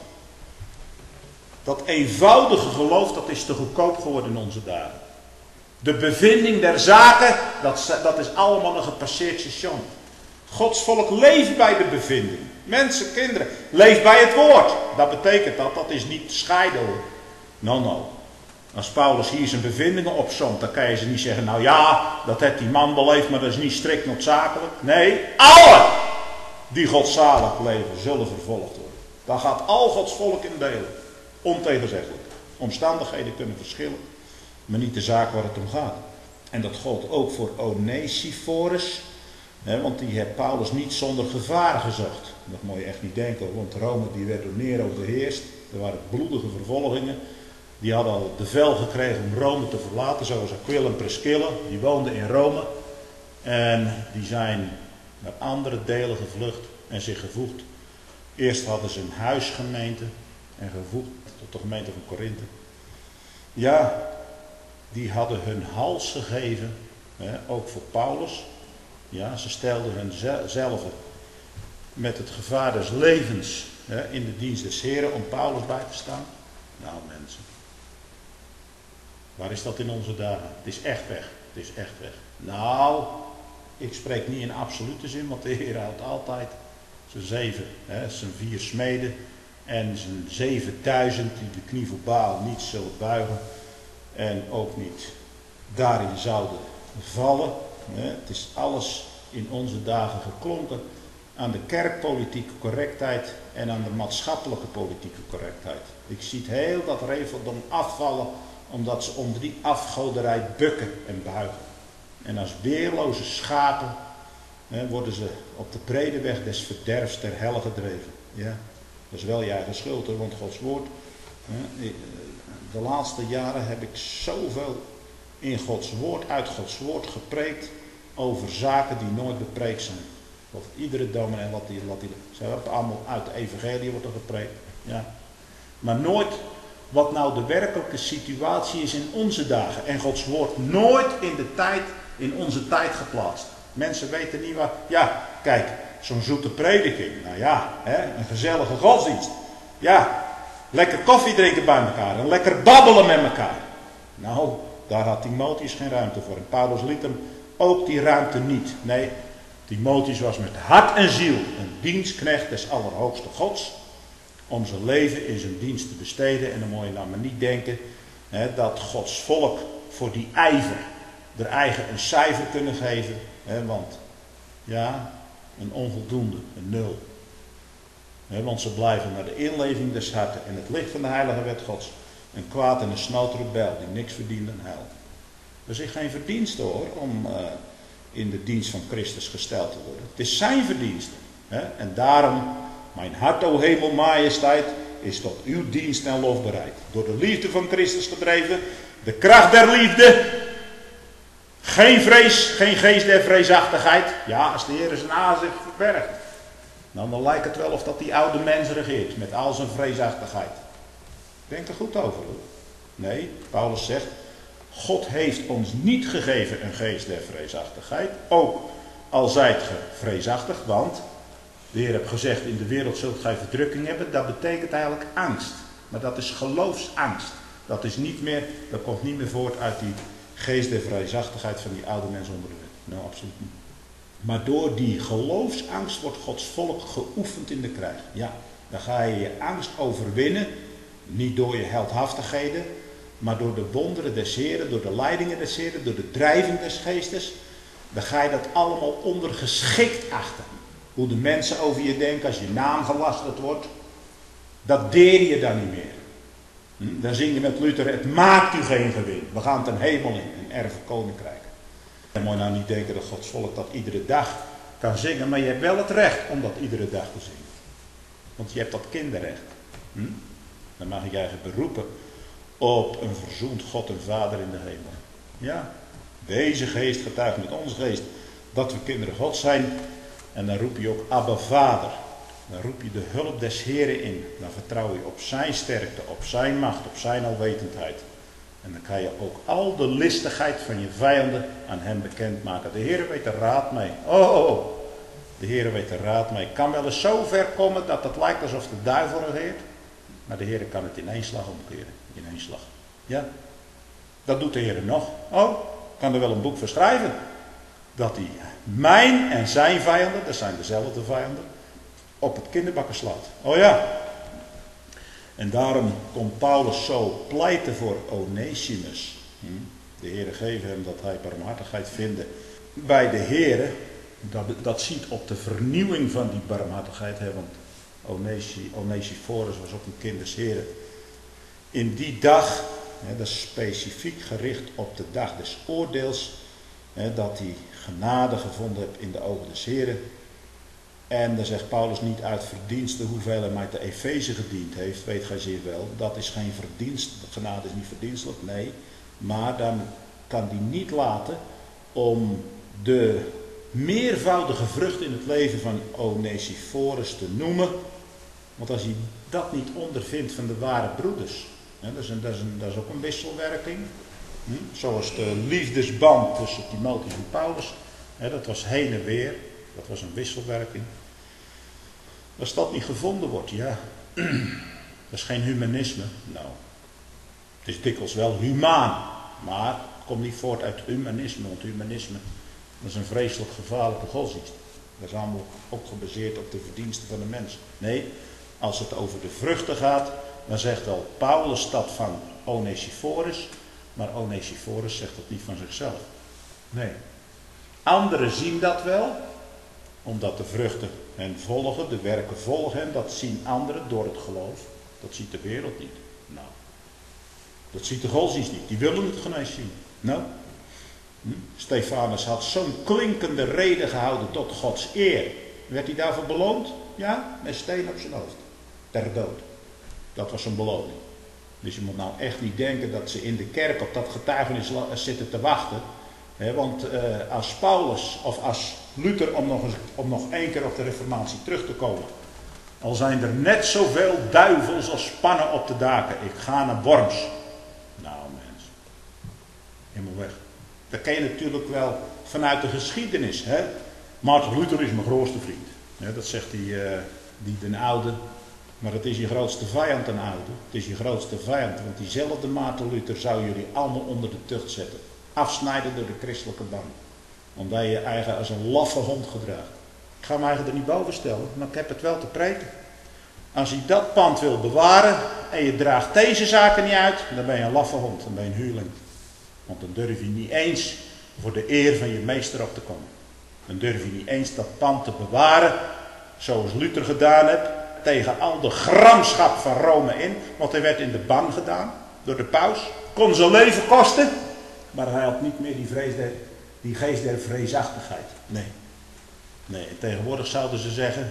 Dat eenvoudige geloof, dat is te goedkoop geworden in onze dagen. De bevinding der zaken, dat is allemaal een gepasseerd station. Gods volk leeft bij de bevinding. Mensen, kinderen, leef bij het woord. Dat betekent dat is niet scheiden hoor. Nou. Als Paulus hier zijn bevindingen opsomt, dan kan je ze niet zeggen, nou ja, dat heeft die man beleefd, maar dat is niet strikt noodzakelijk. Nee, alle die godzalig leven, zullen vervolgd worden. Daar gaat al Gods volk in delen. Ontegenzeggelijk. Omstandigheden kunnen verschillen, maar niet de zaak waar het om gaat. En dat gold ook voor Onesiphorus, want die heeft Paulus niet zonder gevaar gezocht. Dat moet je echt niet denken, want Rome die werd door Nero beheerst. Er waren bloedige vervolgingen. Die hadden al de vel gekregen om Rome te verlaten, zoals Aquila en Priscilla. Die woonden in Rome en die zijn naar andere delen gevlucht en zich gevoegd. Eerst hadden ze een huisgemeente en gevoegd tot de gemeente van Korinthe. Ja, die hadden hun hals gegeven, ook voor Paulus. Ja, ze stelden hunzelf met het gevaar des levens in de dienst des Heren om Paulus bij te staan. Nou mensen, waar is dat in onze dagen? Het is echt weg. Het is echt weg. Nou, ik spreek niet in absolute zin, want de Heer houdt altijd zijn 4 smeden en zijn 7000 die de knie voor Baal niet zullen buigen en ook niet daarin zouden vallen. Het is alles in onze dagen geklonken aan de kerkpolitieke correctheid en aan de maatschappelijke politieke correctheid. Ik zie het heel dat reveldom afvallen omdat ze onder die afgoderij bukken en buigen. En als weerloze schapen worden ze op de brede weg des verderfs ter helle gedreven. Ja, dat is wel je eigen schuld, want Gods woord De laatste jaren heb ik zoveel in Gods woord, uit Gods woord gepreekt over zaken die nooit bepreekt zijn. Of iedere dominee laat die ze hebben allemaal uit de evangelie wordt er gepreekt. Ja. Maar nooit wat nou de werkelijke situatie is in onze dagen. En Gods woord nooit in onze tijd geplaatst. Mensen weten niet waar. Ja, kijk, zo'n zoete prediking. Nou ja, een gezellige godsdienst. Ja, lekker koffie drinken bij elkaar. En lekker babbelen met elkaar. Nou, daar had Timotheus geen ruimte voor. En Paulus liet hem ook die ruimte niet. Nee, Timotheus was met hart en ziel een dienstknecht des Allerhoogste Gods. Om zijn leven in zijn dienst te besteden. En dan moet je nou maar niet denken dat Gods volk voor die ijver er eigen een cijfer kunnen geven. Want ja, een onvoldoende, een 0. Want ze blijven naar de inleving des harten en het licht van de heilige wet Gods. Een kwaad en een snoot rebel die niks verdient dan heil. Er is geen verdienste hoor om in de dienst van Christus gesteld te worden. Het is zijn verdienste. En daarom, mijn hart, o hemel, majesteit, is tot uw dienst en lof bereid. Door de liefde van Christus gedreven, de kracht der liefde. Geen vrees, geen geest der vreesachtigheid. Ja, als de Heer zijn aanzicht verbergt. Dan lijkt het wel of dat die oude mens regeert met al zijn vreesachtigheid. Denk er goed over hoor. Nee, Paulus zegt, God heeft ons niet gegeven een geest der vreesachtigheid. Ook al zijt ge vreesachtig, want de Heer heeft gezegd, in de wereld zult gij verdrukking hebben. Dat betekent eigenlijk angst. Maar dat is geloofsangst. Dat komt niet meer voort uit die geest der vreesachtigheid van die oude mens onder de wet. Nou, absoluut niet. Maar door die geloofsangst wordt Gods volk geoefend in de krijg. Ja, dan ga je je angst overwinnen. Niet door je heldhaftigheden, maar door de wonderen des Heren, door de leidingen des Heren, door de drijving des geestes. Dan ga je dat allemaal ondergeschikt achter. Hoe de mensen over je denken als je naam gelasterd wordt. Dat deer je dan niet meer. Dan zing je met Luther, het maakt u geen gewin. We gaan ten hemel in en erven koninkrijk. Dan moet je nou niet denken dat Gods volk dat iedere dag kan zingen. Maar je hebt wel het recht om dat iedere dag te zingen. Want je hebt dat kinderrecht. Dan mag je eigen beroepen op een verzoend God en Vader in de hemel. Ja, deze geest getuigt met onze geest dat we kinderen God zijn. En dan roep je ook Abba Vader. Dan roep je de hulp des Heren in. Dan vertrouw je op zijn sterkte, op zijn macht, op zijn alwetendheid. En dan kan je ook al de listigheid van je vijanden aan hem bekendmaken. De Heer weet er raad mee. Oh. De Heer weet er raad mee. Het kan wel eens zo ver komen dat het lijkt alsof de duivel regeert. Maar de Heer kan het in één slag omkeren. In één slag. Ja. Dat doet de Heer nog. Oh, kan er wel een boek voor schrijven. Dat hij mijn en zijn vijanden, dat zijn dezelfde vijanden, op het kinderbakken slaat. Oh ja. En daarom komt Paulus zo pleiten voor Onesimus. De Heere geeft hem dat hij barmhartigheid vindt bij de Heere. Dat ziet op de vernieuwing van die barmhartigheid. Want Onesiphorus was ook een kind des Heren. In die dag, dat is specifiek gericht op de dag des oordeels, dat hij genade gevonden heeft in de ogen des Heren. En dan zegt Paulus niet uit verdienste hoeveel hij mij te Efeze gediend heeft, weet gij zeer wel. Dat is geen verdienst, genade is niet verdienstelijk, nee. Maar dan kan hij niet laten om de meervoudige vrucht in het leven van Onesiphorus te noemen. Want als hij dat niet ondervindt van de ware broeders, dat is ook een wisselwerking. Zoals de liefdesband tussen Timotheus en Paulus, dat was heen en weer, dat was een wisselwerking. Als dat niet gevonden wordt, ja, dat is geen humanisme. Nou, het is dikwijls wel humaan, maar het komt niet voort uit humanisme, want humanisme, dat is een vreselijk gevaarlijke godsdienst. Dat is allemaal ook gebaseerd op de verdiensten van de mens. Nee, als het over de vruchten gaat, dan zegt wel Paulus dat van Onesiphorus, maar Onesiphorus zegt dat niet van zichzelf. Nee. Anderen zien dat wel, omdat de vruchten hen volgen, de werken volgen hen, dat zien anderen door het geloof. Dat ziet de wereld niet. Nou, dat ziet de godsdienst niet. Die willen het geen eens zien. Nou, Stefanus had zo'n klinkende reden gehouden tot Gods eer. Werd hij daarvoor beloond? Ja, met steen op zijn hoofd. Ter dood. Dat was een beloning. Dus je moet nou echt niet denken dat ze in de kerk op dat getuigenis zitten te wachten. Want als Paulus of als Luther, om nog één keer op de reformatie terug te komen. Al zijn er net zoveel duivels als spannen op de daken. Ik ga naar Worms. Nou mensen, helemaal weg. Dat ken je natuurlijk wel vanuit de geschiedenis. Maarten Luther is mijn grootste vriend. Dat zegt die den oude. Maar het is je grootste vijand, den oude. Het is je grootste vijand. Want diezelfde Maarten Luther zou jullie allemaal onder de tucht zetten. Afsnijden door de christelijke bank. Omdat je je eigen als een laffe hond gedraagt. Ik ga me eigenlijk er niet boven stellen, maar ik heb het wel te preken. Als je dat pand wil bewaren en je draagt deze zaken niet uit, dan ben je een laffe hond, dan ben je een huurling. Want dan durf je niet eens voor de eer van je meester op te komen. Dan durf je niet eens dat pand te bewaren, zoals Luther gedaan heeft, tegen al de gramschap van Rome in. Want hij werd in de ban gedaan door de paus. Kon zijn leven kosten, maar hij had niet meer die geest der vreesachtigheid. Nee. En tegenwoordig zouden ze zeggen,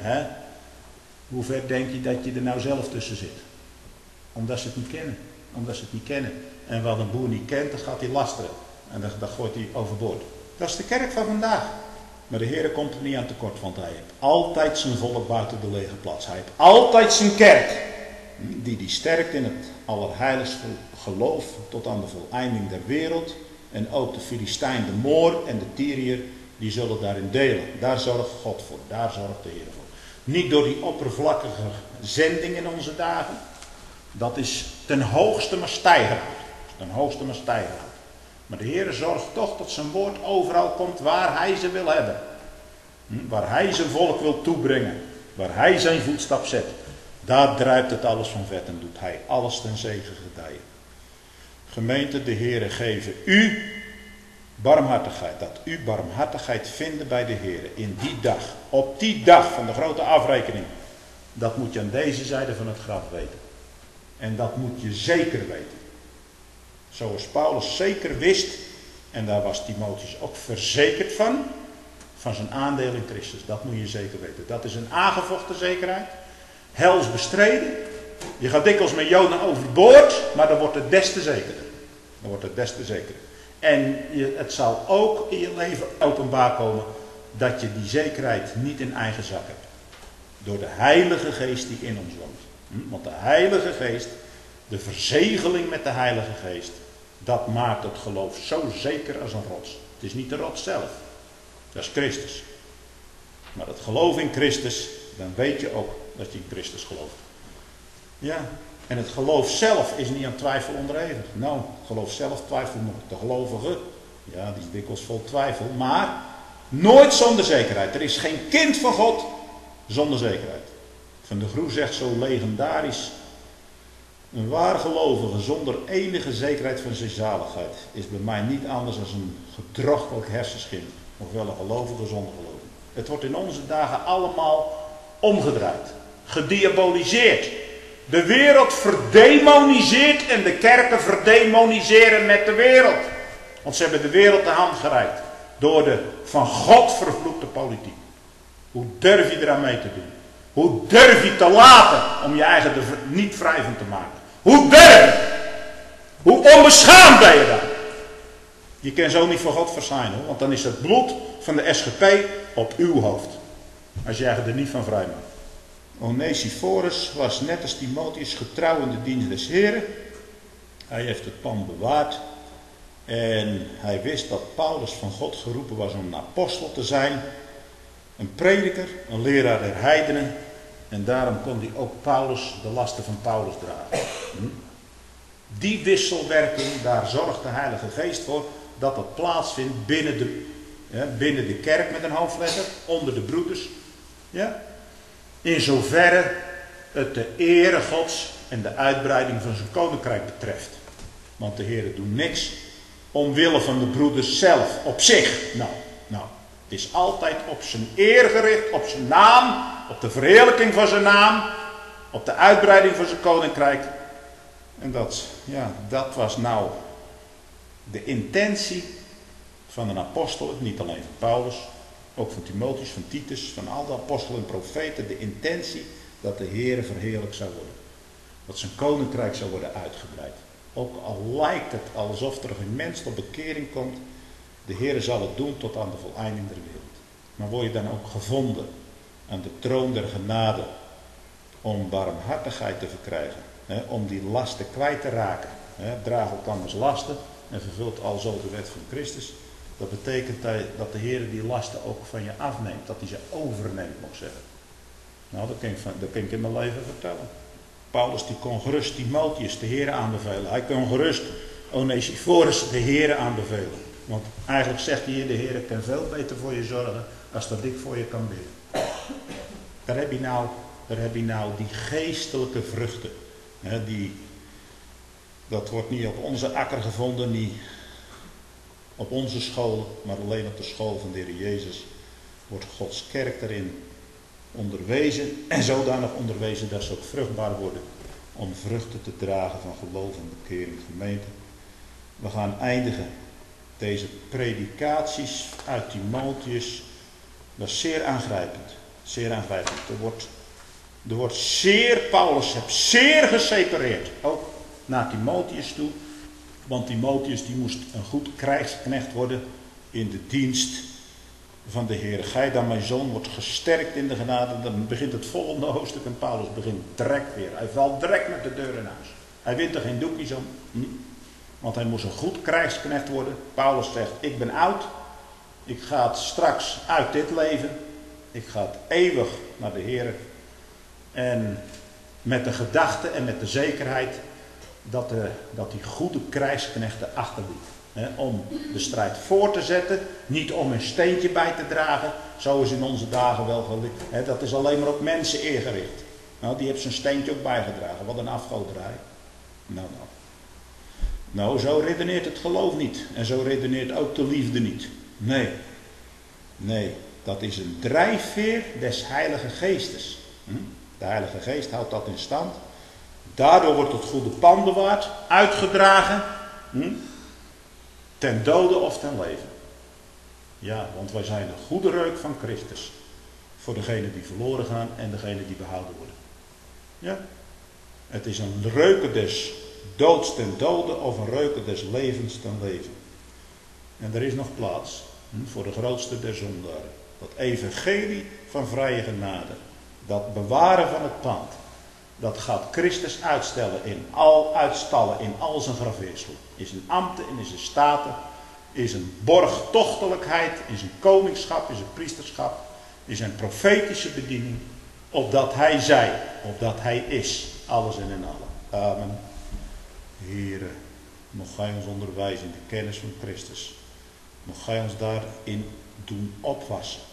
hoe ver denk je dat je er nou zelf tussen zit? Omdat ze het niet kennen. En wat een boer niet kent, dan gaat hij lasteren. En dan gooit hij overboord. Dat is de kerk van vandaag. Maar de Heer komt er niet aan tekort, want hij heeft altijd zijn volk buiten de lege plaats. Hij heeft altijd zijn kerk, die sterkt in het allerheiligste geloof tot aan de voleinding der wereld. En ook de Filistijn, de Moor en de Tyriër, die zullen daarin delen. Daar zorgt God voor, daar zorgt de Heer voor. Niet door die oppervlakkige zending in onze dagen. Dat is ten hoogste maar stijgerend. Maar de Heer zorgt toch dat zijn woord overal komt waar hij ze wil hebben. Waar hij zijn volk wil toebrengen. Waar hij zijn voetstap zet. Daar druipt het alles van vet en doet hij alles ten zegen gedijen. Gemeente, de Heere geven u barmhartigheid. Dat u barmhartigheid vinden bij de Heere in die dag. Op die dag van de grote afrekening. Dat moet je aan deze zijde van het graf weten. En dat moet je zeker weten. Zoals Paulus zeker wist. En daar was Timotheus ook verzekerd van zijn aandeel in Christus. Dat moet je zeker weten. Dat is een aangevochten zekerheid. Hels bestreden. Je gaat dikwijls met Jona overboord, maar dan wordt het des te zekerder. En het zal ook in je leven openbaar komen dat je die zekerheid niet in eigen zak hebt. Door de Heilige Geest die in ons woont. Want de Heilige Geest, de verzegeling met de Heilige Geest, dat maakt het geloof zo zeker als een rots. Het is niet de rots zelf, dat is Christus. Maar het geloof in Christus, dan weet je ook dat je in Christus gelooft. Ja, en het geloof zelf is niet aan twijfel onderhevig. Nou, het geloof zelf twijfelt nooit. De gelovige, ja, die is dikwijls vol twijfel, maar nooit zonder zekerheid. Er is geen kind van God zonder zekerheid. Van der Groe zegt zo legendarisch: een waar gelovige zonder enige zekerheid van zijn zaligheid is bij mij niet anders dan een gedrochtelijk hersenschim. Ofwel een gelovige zonder gelovige. Het wordt in onze dagen allemaal omgedraaid. Gediaboliseerd. De wereld verdemoniseert en de kerken verdemoniseren met de wereld. Want ze hebben de wereld de hand gereikt. Door de van God vervloekte politiek. Hoe durf je eraan mee te doen? Hoe durf je te laten om je eigen er niet vrij van te maken? Hoe durf je? Hoe onbeschaamd ben je dan? Je kan zo niet voor God verzijnen, hoor, want dan is het bloed van de SGP op uw hoofd. Als je er niet van vrij maakt. Onesiphorus was net als Timotheus getrouw in de dienst des Heren. Hij heeft het pand bewaard. En hij wist dat Paulus van God geroepen was om een apostel te zijn. Een prediker, een leraar der heidenen. En daarom kon hij ook de lasten van Paulus dragen. Die wisselwerking, daar zorgt de Heilige Geest voor dat dat plaatsvindt binnen de kerk met een hoofdletter, onder de broeders. Ja? In zoverre het de ere Gods en de uitbreiding van zijn koninkrijk betreft. Want de Heer doet niks omwille van de broeders zelf, op zich. Nou, het is altijd op zijn eer gericht, op zijn naam, op de verheerlijking van zijn naam, op de uitbreiding van zijn koninkrijk. En dat was nou de intentie van een apostel, niet alleen van Paulus, ook van Timotheus, van Titus, van al de apostelen en profeten, de intentie dat de Heer verheerlijk zou worden. Dat zijn koninkrijk zou worden uitgebreid. Ook al lijkt het alsof er geen mens tot bekering komt, de Heer zal het doen tot aan de voleinding der wereld. Maar word je dan ook gevonden aan de troon der genade om barmhartigheid te verkrijgen, om die lasten kwijt te raken. Draag elkanders lasten en vervult alzo de wet van Christus. Dat betekent dat de Heer die lasten ook van je afneemt, dat hij ze overneemt, moet zeggen. Nou, dat kan ik in mijn leven vertellen. Paulus die kon gerust Timotheus de Heer aanbevelen. Hij kon gerust Onesiphorus de Heer aanbevelen. Want eigenlijk zegt hij hier, de Heer kan veel beter voor je zorgen als dat ik voor je kan bidden. Daar heb je nou die geestelijke vruchten. Dat wordt niet op onze akker gevonden, niet op onze school, maar alleen op de school van de Heer Jezus wordt Gods kerk daarin onderwezen en zodanig onderwezen dat ze ook vruchtbaar worden om vruchten te dragen van geloof en bekering, gemeente. We gaan eindigen deze predikaties uit Timotheus. Dat is zeer aangrijpend. Zeer aangrijpend. Er wordt zeer, Paulus heeft zeer gesepareerd. Ook naar Timotheus toe. Want Timotheus die moest een goed krijgsknecht worden in de dienst van de Heer. Gij dan, mijn zoon, wordt gesterkt in de genade. Dan begint het volgende hoofdstuk en Paulus begint direct weer. Hij valt direct met de deur in huis. Hij wint er geen doekjes om. Want hij moest een goed krijgsknecht worden. Paulus zegt, ik ben oud. Ik ga straks uit dit leven. Ik ga eeuwig naar de Heer. En met de gedachte en met de zekerheid dat die goede krijgsknechten achterliet. Om de strijd voor te zetten. Niet om een steentje bij te dragen. Zo is in onze dagen wel gelicht. Dat is alleen maar op mensen eergericht. Nou, die heeft zijn steentje ook bijgedragen. Wat een afgoderij. Nou, zo redeneert het geloof niet. En zo redeneert ook de liefde niet. Nee, dat is een drijfveer des Heilige Geestes. De Heilige Geest houdt dat in stand. Daardoor wordt het goede pand bewaard, uitgedragen, ten dode of ten leven. Ja, want wij zijn de goede reuk van Christus. Voor degenen die verloren gaan en degenen die behouden worden. Ja, het is een reuken des doods ten dode of een reuken des levens ten leven. En er is nog plaats voor de grootste der zondaren. Dat evangelie van vrije genade. Dat bewaren van het pand. Dat gaat Christus uitstallen in al zijn graveersel. In zijn ambten, in zijn staten, in zijn borgtochtelijkheid, in zijn koningschap, in zijn priesterschap, in zijn profetische bediening. Opdat hij zij, opdat hij is, alles en in allen. Amen. Heere, mocht gij ons onderwijzen in de kennis van Christus. Mocht gij ons daarin doen opwassen.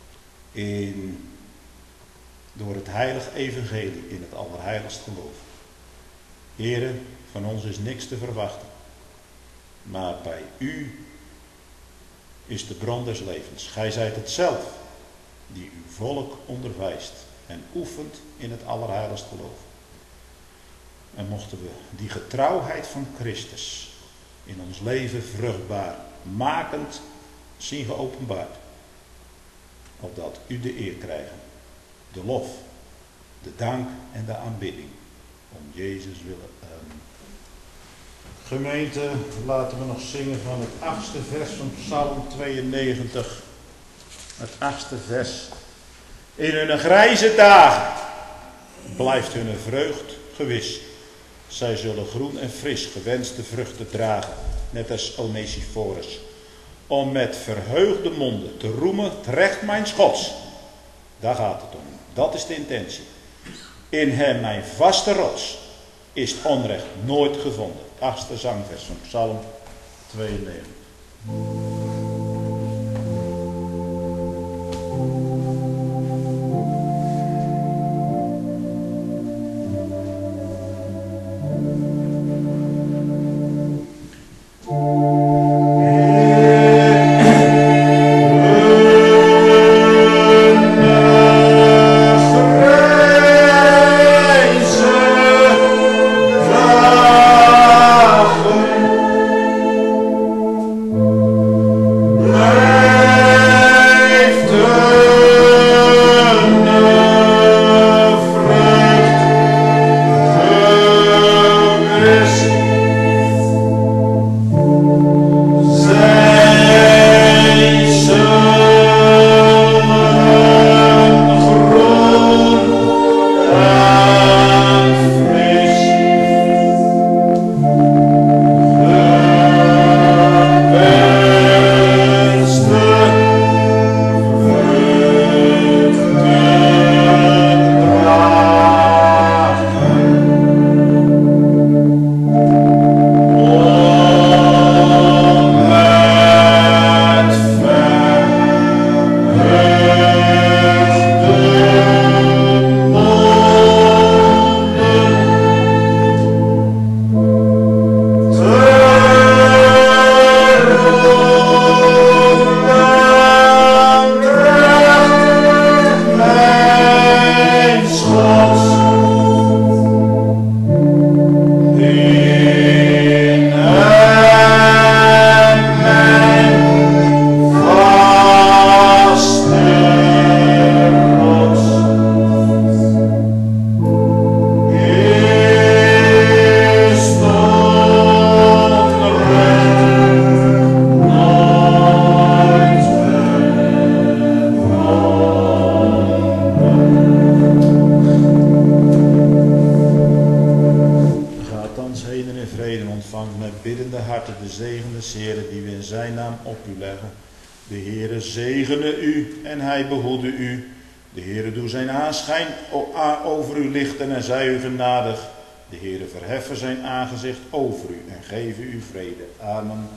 Door het heilige evangelie in het allerheiligst geloof. Heere, van ons is niks te verwachten. Maar bij u is de bron des levens. Gij zijt het zelf die uw volk onderwijst en oefent in het allerheiligst geloof. En mochten we die getrouwheid van Christus in ons leven vruchtbaar makend zien geopenbaard. Opdat u de eer krijgen. De lof, de dank en de aanbidding. Om Jezus willen. Gemeente, laten we nog zingen van het 8e vers van Psalm 92. Het 8e vers. In hun grijze dagen blijft hun vreugd gewis. Zij zullen groen en fris gewenste vruchten dragen. Net als Onesiphorus. Om met verheugde monden te roemen het recht mijns Gods. Daar gaat het om. Dat is de intentie. In hem mijn vaste rots is het onrecht nooit gevonden. Het 8e zangvers van Psalm 92. u leggen. De Heere zegene u en hij behoede u. De Heere doe zijn aanschijn over u lichten en zij u genadig. De Heere verheffen zijn aangezicht over u en geven u vrede. Amen.